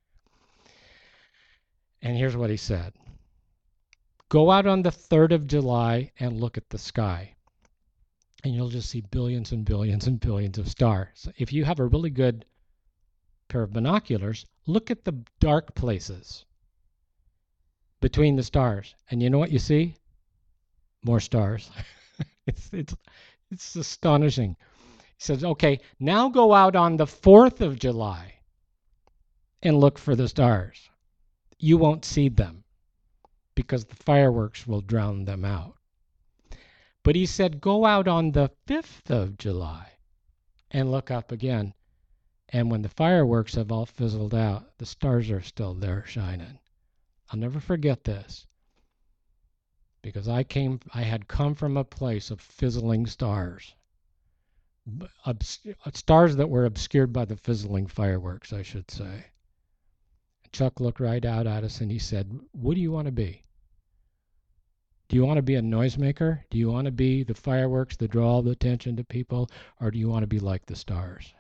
And here's what he said. Go out on the third of July and look at the sky. And you'll just see billions and billions and billions of stars. If you have a really good pair of binoculars, look at the dark places between the stars. And you know what you see? More stars. it's, it's, it's astonishing. He says, okay, now go out on the fourth of July and look for the stars. You won't see them because the fireworks will drown them out. But he said, go out on the fifth of July and look up again. And when the fireworks have all fizzled out, the stars are still there shining. I'll never forget this because I came, I had come from a place of fizzling stars. Obs- stars that were obscured by the fizzling fireworks, I should say. Chuck looked right out at us and he said, what do you want to be? Do you want to be a noisemaker? Do you want to be the fireworks that draw all the attention to people? Or do you want to be like the stars?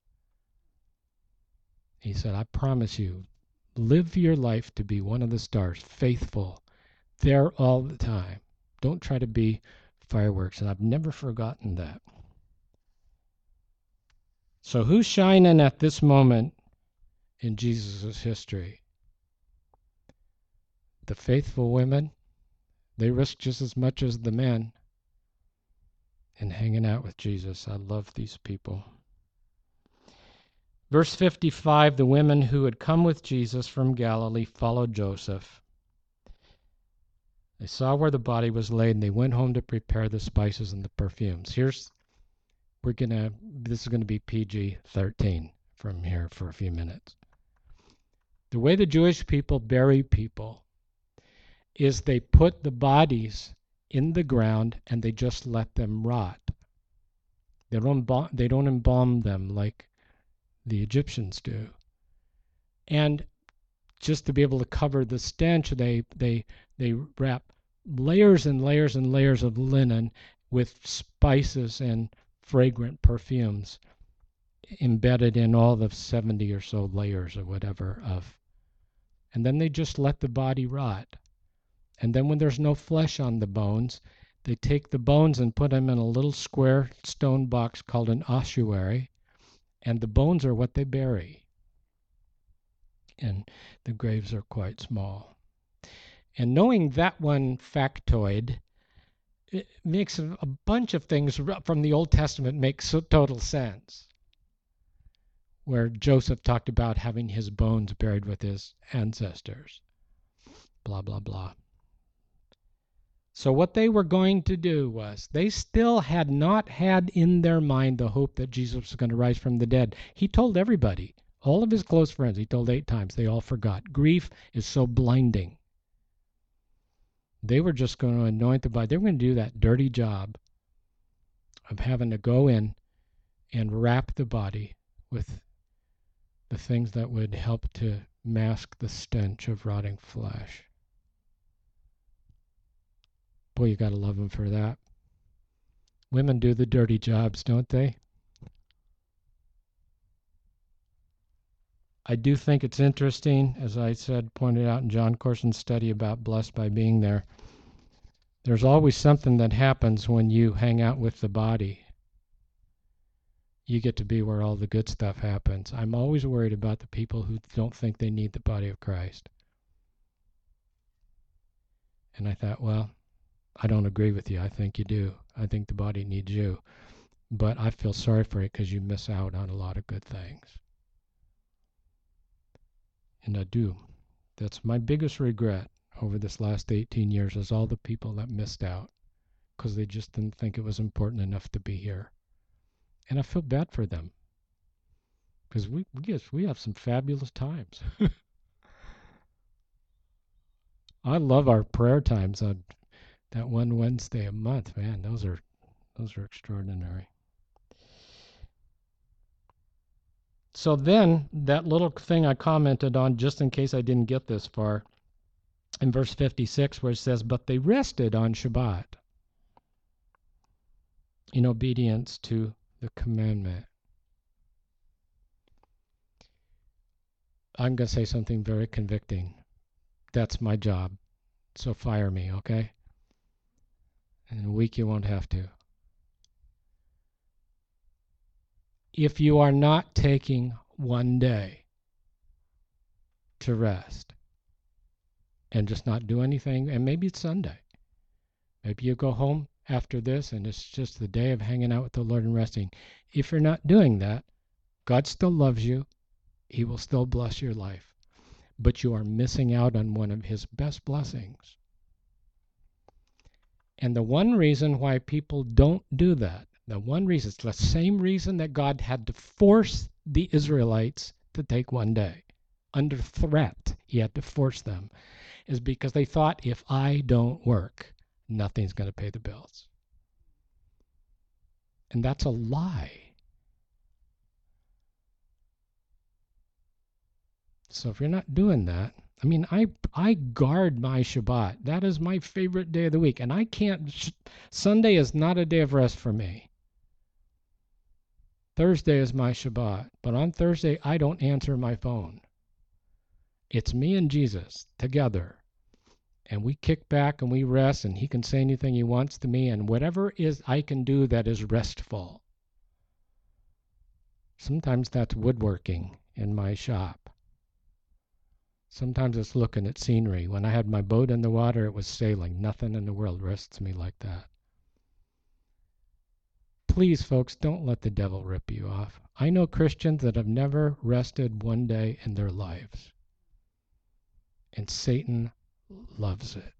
He said, I promise you, live your life to be one of the stars, faithful, there all the time. Don't try to be fireworks. And I've never forgotten that. So who's shining at this moment in Jesus' history? The faithful women. They risk just as much as the men in hanging out with Jesus. I love these people. Verse fifty-five, the women who had come with Jesus from Galilee followed Joseph. They saw where the body was laid, and they went home to prepare the spices and the perfumes. Here's, we're going to, this is going to be P G thirteen from here for a few minutes. The way the Jewish people bury people is they put the bodies in the ground and they just let them rot. They don't embalm, they don't embalm them like the Egyptians do. And just to be able to cover the stench, they they they wrap layers and layers and layers of linen with spices and fragrant perfumes embedded in all the seventy or so layers or whatever of. And then they just let the body rot. And then when there's no flesh on the bones, they take the bones and put them in a little square stone box called an ossuary, and the bones are what they bury. And the graves are quite small. And knowing that one factoid, it makes a bunch of things from the Old Testament make so total sense. Where Joseph talked about having his bones buried with his ancestors. Blah, blah, blah. So what they were going to do was, they still had not had in their mind the hope that Jesus was going to rise from the dead. He told everybody, all of his close friends, he told eight times, they all forgot. Grief is so blinding. They were just going to anoint the body. They were going to do that dirty job of having to go in and wrap the body with the things that would help to mask the stench of rotting flesh. Boy, you got to love them for that. Women do the dirty jobs, don't they? I do think it's interesting, as I said, pointed out in John Corson's study about Blessed by Being There. There's always something that happens when you hang out with the body. You get to be where all the good stuff happens. I'm always worried about the people who don't think they need the body of Christ. And I thought, well, I don't agree with you. I think you do. I think the body needs you. But I feel sorry for it because you miss out on a lot of good things. And I do. That's my biggest regret over this last eighteen years is all the people that missed out because they just didn't think it was important enough to be here. And I feel bad for them because we, we, yes, we have some fabulous times. I love our prayer times on that one Wednesday a month, man. Those are those are extraordinary. So then, that little thing I commented on, just in case I didn't get this far, in verse fifty-six, where it says, but they rested on Shabbat in obedience to the commandment. I'm going to say something very convicting. That's my job. So fire me, okay? In a week you won't have to. If you are not taking one day to rest and just not do anything, and maybe it's Sunday. Maybe you go home after this and it's just the day of hanging out with the Lord and resting. If you're not doing that, God still loves you. He will still bless your life. But you are missing out on one of his best blessings. And the one reason why people don't do that, the one reason, it's the same reason that God had to force the Israelites to take one day. Under threat, he had to force them, is because they thought, if I don't work, nothing's going to pay the bills. And that's a lie. So if you're not doing that, I mean, I I guard my Shabbat. That is my favorite day of the week. And I can't, sh- Sunday is not a day of rest for me. Thursday is my Shabbat. But on Thursday, I don't answer my phone. It's me and Jesus together. And we kick back and we rest, and he can say anything he wants to me, and whatever is I can do that is restful. Sometimes that's woodworking in my shop. Sometimes it's looking at scenery. When I had my boat in the water, it was sailing. Nothing in the world rests me like that. Please, folks, don't let the devil rip you off. I know Christians that have never rested one day in their lives. And Satan loves it.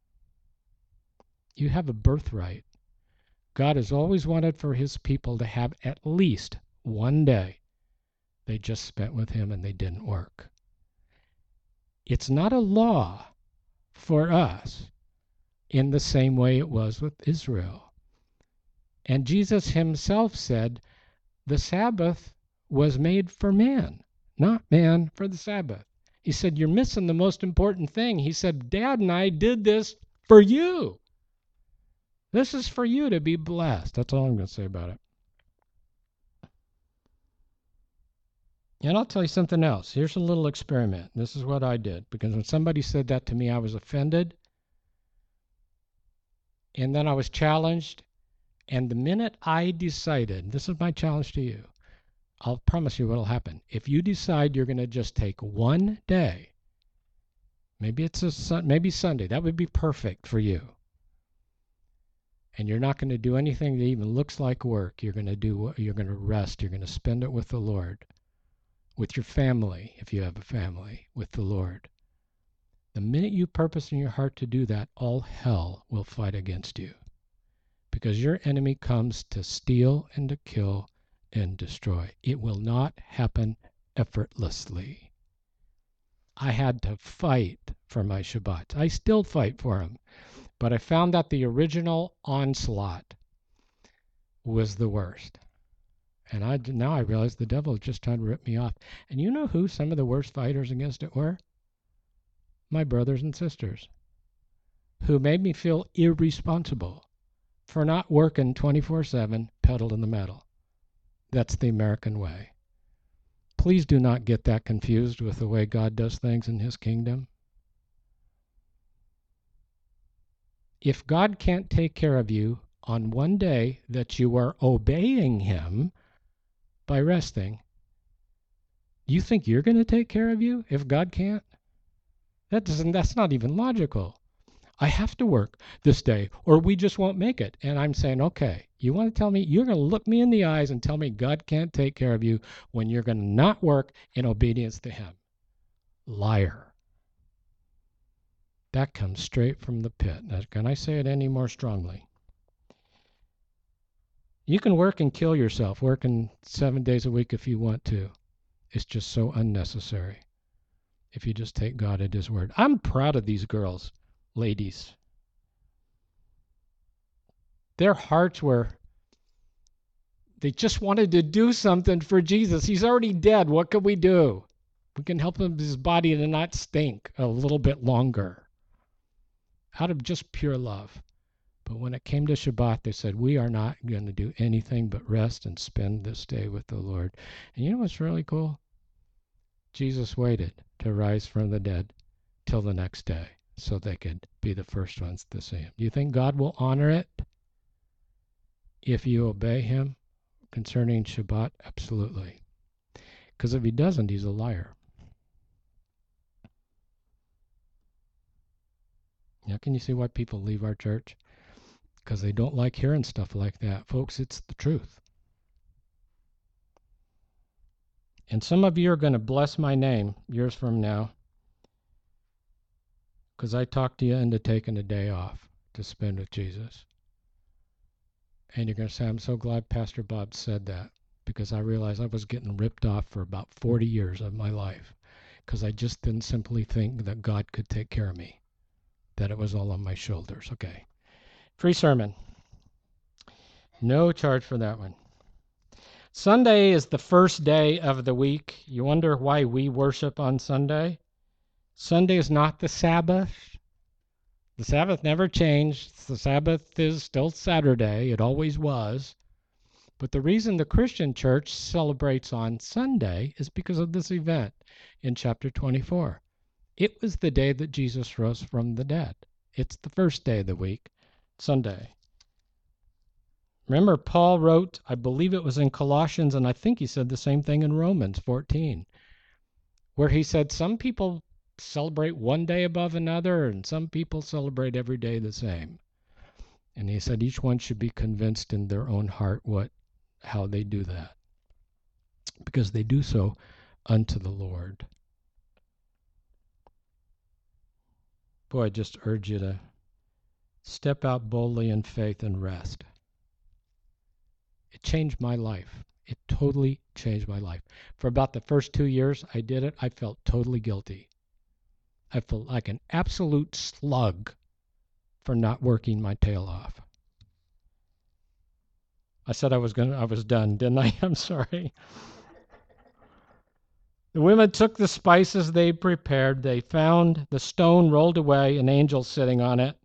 You have a birthright. God has always wanted for his people to have at least one day they just spent with him and they didn't work. It's not a law for us in the same way it was with Israel. And Jesus himself said the Sabbath was made for man, not man for the Sabbath. He said, you're missing the most important thing. He said, Dad and I did this for you. This is for you to be blessed. That's all I'm going to say about it. And I'll tell you something else. Here's a little experiment. This is what I did. Because when somebody said that to me, I was offended. And then I was challenged. And the minute I decided, this is my challenge to you, I'll promise you what will happen. If you decide you're going to just take one day, maybe it's a sun, maybe Sunday, that would be perfect for you. And you're not going to do anything that even looks like work. You're going to do, you're going to rest. You're going to spend it with the Lord, with your family, if you have a family, with the Lord. The minute you purpose in your heart to do that, all hell will fight against you. Because your enemy comes to steal and to kill and destroy. It will not happen effortlessly. I had to fight for my Shabbat. I still fight for them. But I found that the original onslaught was the worst. And I now I realize the devil is just trying to rip me off. And you know who some of the worst fighters against it were? My brothers and sisters, who made me feel irresponsible for not working twenty-four seven, pedal to the metal. That's the American way. Please do not get that confused with the way God does things in his kingdom. If God can't take care of you on one day that you are obeying him by resting, you think you're going to take care of you if God can't? That doesn't, that's not even logical. I have to work this day or we just won't make it. And I'm saying, okay, you want to tell me, you're going to look me in the eyes and tell me God can't take care of you when you're going to not work in obedience to him. Liar. That comes straight from the pit. Now, can I say it any more strongly? You can work and kill yourself, working seven days a week if you want to. It's just so unnecessary if you just take God at his word. I'm proud of these girls, ladies. Their hearts were, They just wanted to do something for Jesus. He's already dead. What can we do? We can help him, his body to not stink a little bit longer out of just pure love. But when it came to Shabbat, they said, we are not going to do anything but rest and spend this day with the Lord. And you know what's really cool? Jesus waited to rise from the dead till the next day so they could be the first ones to see him. Do you think God will honor it if you obey him concerning Shabbat? Absolutely. Because if he doesn't, he's a liar. Now, can you see why people leave our church? Because they don't like hearing stuff like that. Folks, it's the truth. And some of you are going to bless my name years from now because I talked you into taking a day off to spend with Jesus. And you're going to say, I'm so glad Pastor Bob said that, because I realized I was getting ripped off for about forty years of my life because I just didn't simply think that God could take care of me, that it was all on my shoulders. Okay. Free sermon. No charge for that one. Sunday is the first day of the week. You wonder why we worship on Sunday? Sunday is not the Sabbath. The Sabbath never changed. The Sabbath is still Saturday. It always was. But the reason the Christian church celebrates on Sunday is because of this event in chapter twenty-four. It was the day that Jesus rose from the dead. It's the first day of the week, Sunday. Remember, Paul wrote, I believe it was in Colossians, and I think he said the same thing in Romans fourteen, where he said some people celebrate one day above another, and some people celebrate every day the same. And he said each one should be convinced in their own heart what, how they do that, because they do so unto the Lord. Boy, I just urge you to step out boldly in faith and rest. It changed my life. It totally changed my life. For about the first two years I did it, I felt totally guilty. I felt like an absolute slug for not working my tail off. I said I was gonna, I was done, didn't I? I'm sorry. The women took the spices they prepared. They found the stone rolled away, an angel sitting on it.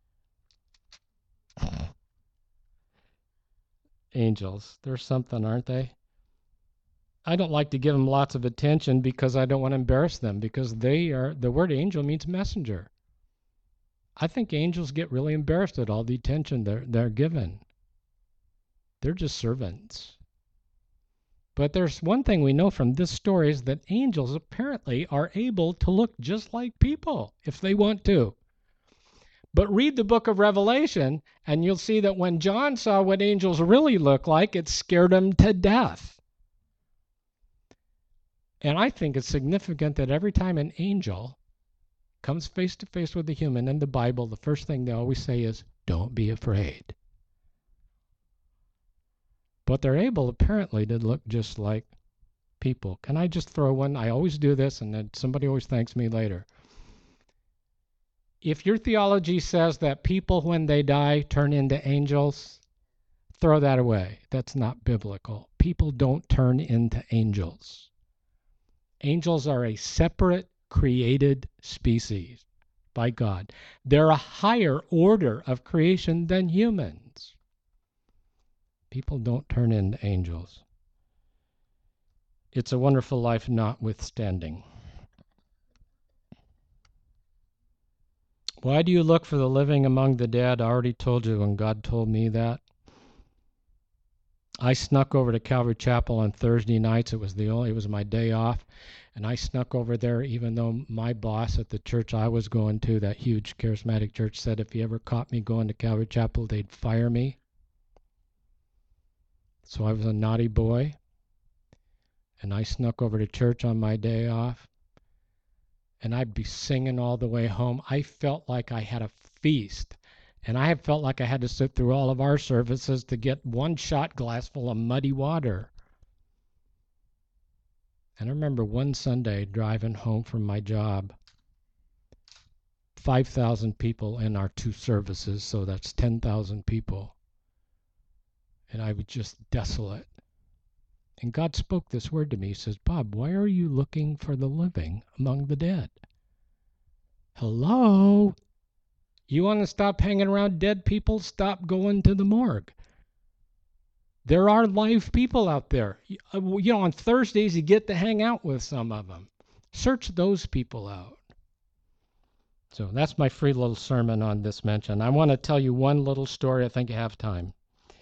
Angels, they're something, aren't they? I don't like to give them lots of attention because I don't want to embarrass them, because they are, the word angel means messenger. I think angels get really embarrassed at all the attention they're, they're given. They're just servants. But there's one thing we know from this story is that angels apparently are able to look just like people if they want to. But read the book of Revelation, and you'll see that when John saw what angels really look like, it scared him to death. And I think it's significant that every time an angel comes face to face with a human in the Bible, the first thing they always say is, don't be afraid. But they're able, apparently, to look just like people. Can I just throw one? I always do this, and then somebody always thanks me later. If your theology says that people, when they die, turn into angels, throw that away. That's not biblical. People don't turn into angels. Angels are a separate, created species by God. They're a higher order of creation than humans. People don't turn into angels. It's a Wonderful Life notwithstanding. Why do you look for the living among the dead? I already told you when God told me that. I snuck over to Calvary Chapel on Thursday nights. It was the only, it was my day off. And I snuck over there even though my boss at the church I was going to, that huge charismatic church, said if he ever caught me going to Calvary Chapel, they'd fire me. So I was a naughty boy. And I snuck over to church on my day off. And I'd be singing all the way home. I felt like I had a feast. And I have felt like I had to sit through all of our services to get one shot glass full of muddy water. And I remember one Sunday driving home from my job, five thousand people in our two services, so that's ten thousand people. and I was just desolate. And God spoke this word to me. He says, Bob, why are you looking for the living among the dead? Hello? You want to stop hanging around dead people? Stop going to the morgue. There are live people out there. You know, on Thursdays, you get to hang out with some of them. Search those people out. So that's my free little sermon on this mention. I want to tell you one little story. I think I have time.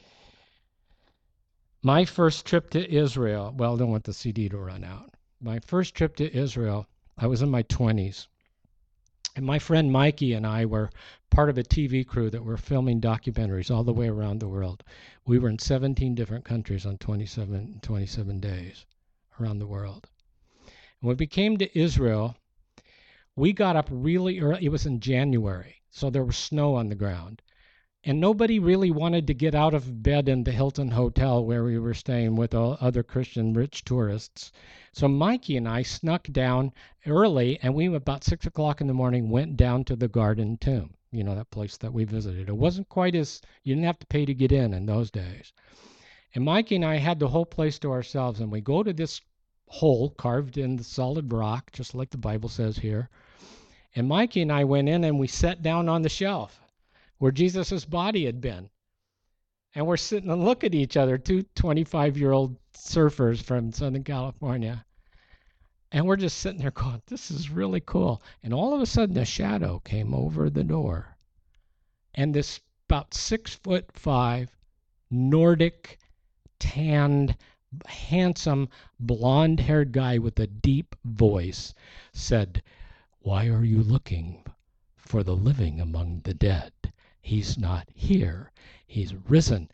My first trip to Israel, well, I don't want the C D to run out. My first trip to Israel, I was in my twenties. And my friend Mikey and I were part of a T V crew that were filming documentaries all the way around the world. We were in seventeen different countries on twenty-seven, twenty-seven days around the world. And when we came to Israel, we got up really early. It was in January, so there was snow on the ground. And nobody really wanted to get out of bed in the Hilton Hotel where we were staying with all other Christian rich tourists. So Mikey and I snuck down early, and we, about six o'clock in the morning, went down to the Garden Tomb, you know, that place that we visited. It wasn't quite as, you didn't have to pay to get in in those days. And Mikey and I had the whole place to ourselves, and we go to this hole carved in the solid rock, just like the Bible says here. And Mikey and I went in, and we sat down on the shelf where Jesus' body had been. And we're sitting and look at each other, two twenty-five-year-old surfers from Southern California. And we're just sitting there going, this is really cool. And all of a sudden, a shadow came over the door. And this about six foot five, Nordic, tanned, handsome, blonde-haired guy with a deep voice said, "Why are you looking for the living among the dead? He's not here. He's risen."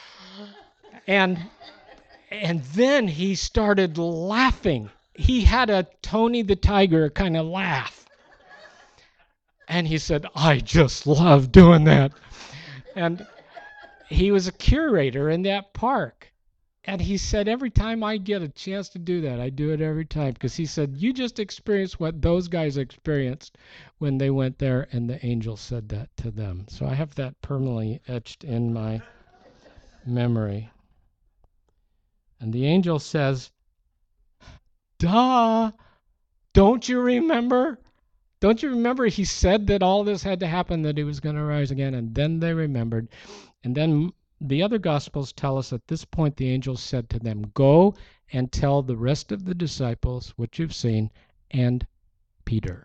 And and then he started laughing. He had a Tony the Tiger kind of laugh. And he said, "I just love doing that." And he was a curator in that park. And he said, every time I get a chance to do that, I do it every time. Because he said, you just experienced what those guys experienced when they went there, and the angel said that to them. So I have that permanently etched in my memory. And the angel says, duh, don't you remember? Don't you remember he said that all this had to happen, that he was going to rise again? And then they remembered. And then the other Gospels tell us at this point the angel said to them, go and tell the rest of the disciples what you've seen, and Peter.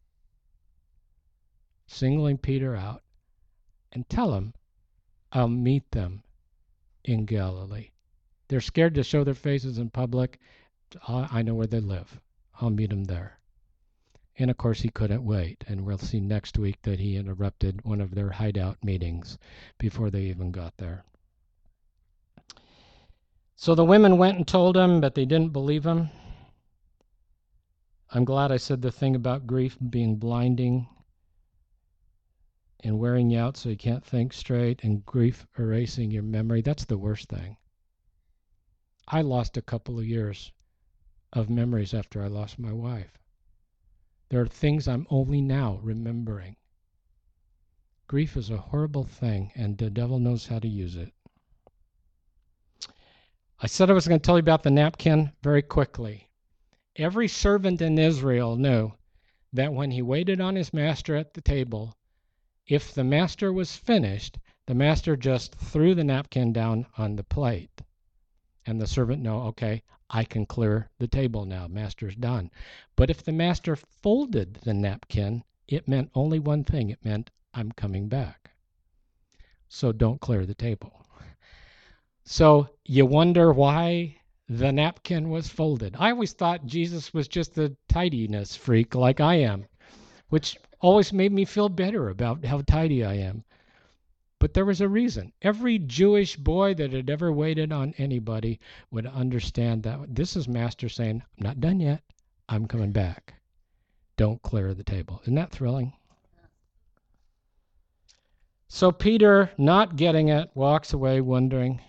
Singling Peter out, and tell him I'll meet them in Galilee. They're scared to show their faces in public. I know where they live. I'll meet them there. And of course he couldn't wait, and we'll see next week that he interrupted one of their hideout meetings before they even got there. So the women went and told him, but they didn't believe him. I'm glad I said the thing about grief being blinding and wearing you out so you can't think straight, and grief erasing your memory. That's the worst thing. I lost a couple of years of memories after I lost my wife. There are things I'm only now remembering. Grief is a horrible thing, and the devil knows how to use it. I said I was going to tell you about the napkin very quickly. Every servant in Israel knew that when he waited on his master at the table, if the master was finished, the master just threw the napkin down on the plate. And the servant knew, okay, I can clear the table now. Master's done. But if the master folded the napkin, it meant only one thing. It meant, I'm coming back. So don't clear the table. So you wonder why the napkin was folded. I always thought Jesus was just a tidiness freak like I am, which always made me feel better about how tidy I am. But there was a reason. Every Jewish boy that had ever waited on anybody would understand that this is Master saying, I'm not done yet. I'm coming back. Don't clear the table. Isn't that thrilling? So Peter, not getting it, walks away wondering,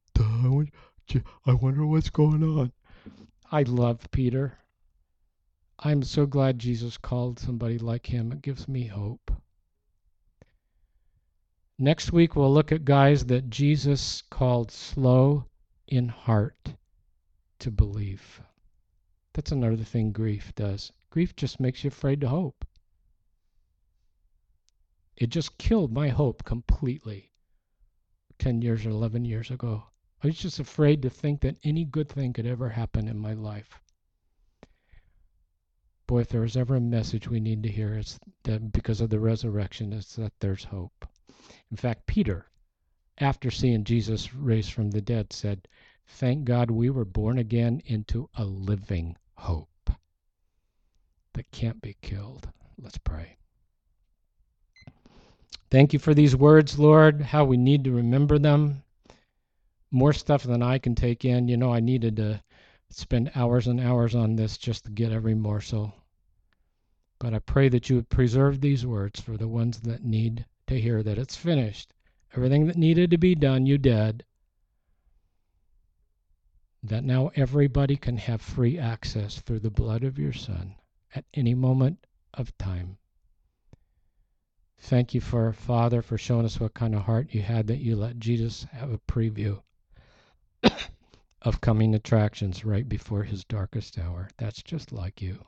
I wonder what's going on. I love Peter. I'm so glad Jesus called somebody like him. It gives me hope. Next week we'll look at guys that Jesus called slow in heart to believe. That's another thing grief does. Grief just makes you afraid to hope. It just killed my hope completely ten years or eleven years ago. I was just afraid to think that any good thing could ever happen in my life. Boy, if there was ever a message we need to hear, it's that because of the resurrection, it's that there's hope. In fact, Peter, after seeing Jesus raised from the dead, said, "Thank God we were born again into a living hope that can't be killed." Let's pray. Thank you for these words, Lord, how we need to remember them. More stuff than I can take in. You know, I needed to spend hours and hours on this just to get every morsel. But I pray that you would preserve these words for the ones that need to hear that it's finished. Everything that needed to be done, you did. That now everybody can have free access through the blood of your Son at any moment of time. Thank you, for Father, for showing us what kind of heart you had that you let Jesus have a preview of coming attractions right before his darkest hour. That's just like you.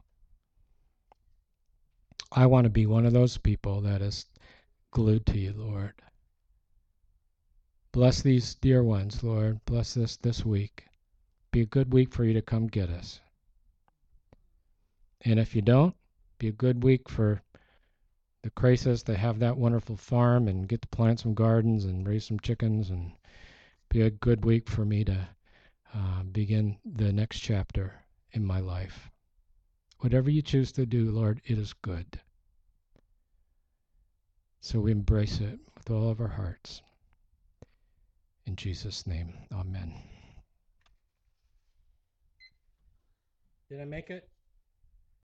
I want to be one of those people that is glued to you, Lord. Bless these dear ones, Lord. Bless this this week. Be a good week for you to come get us. And if you don't, be a good week for the Craces to have that wonderful farm and get to plant some gardens and raise some chickens, and be a good week for me to uh, begin the next chapter in my life. Whatever you choose to do, Lord, it is good. So we embrace it with all of our hearts. In Jesus' name, amen. Did I make it?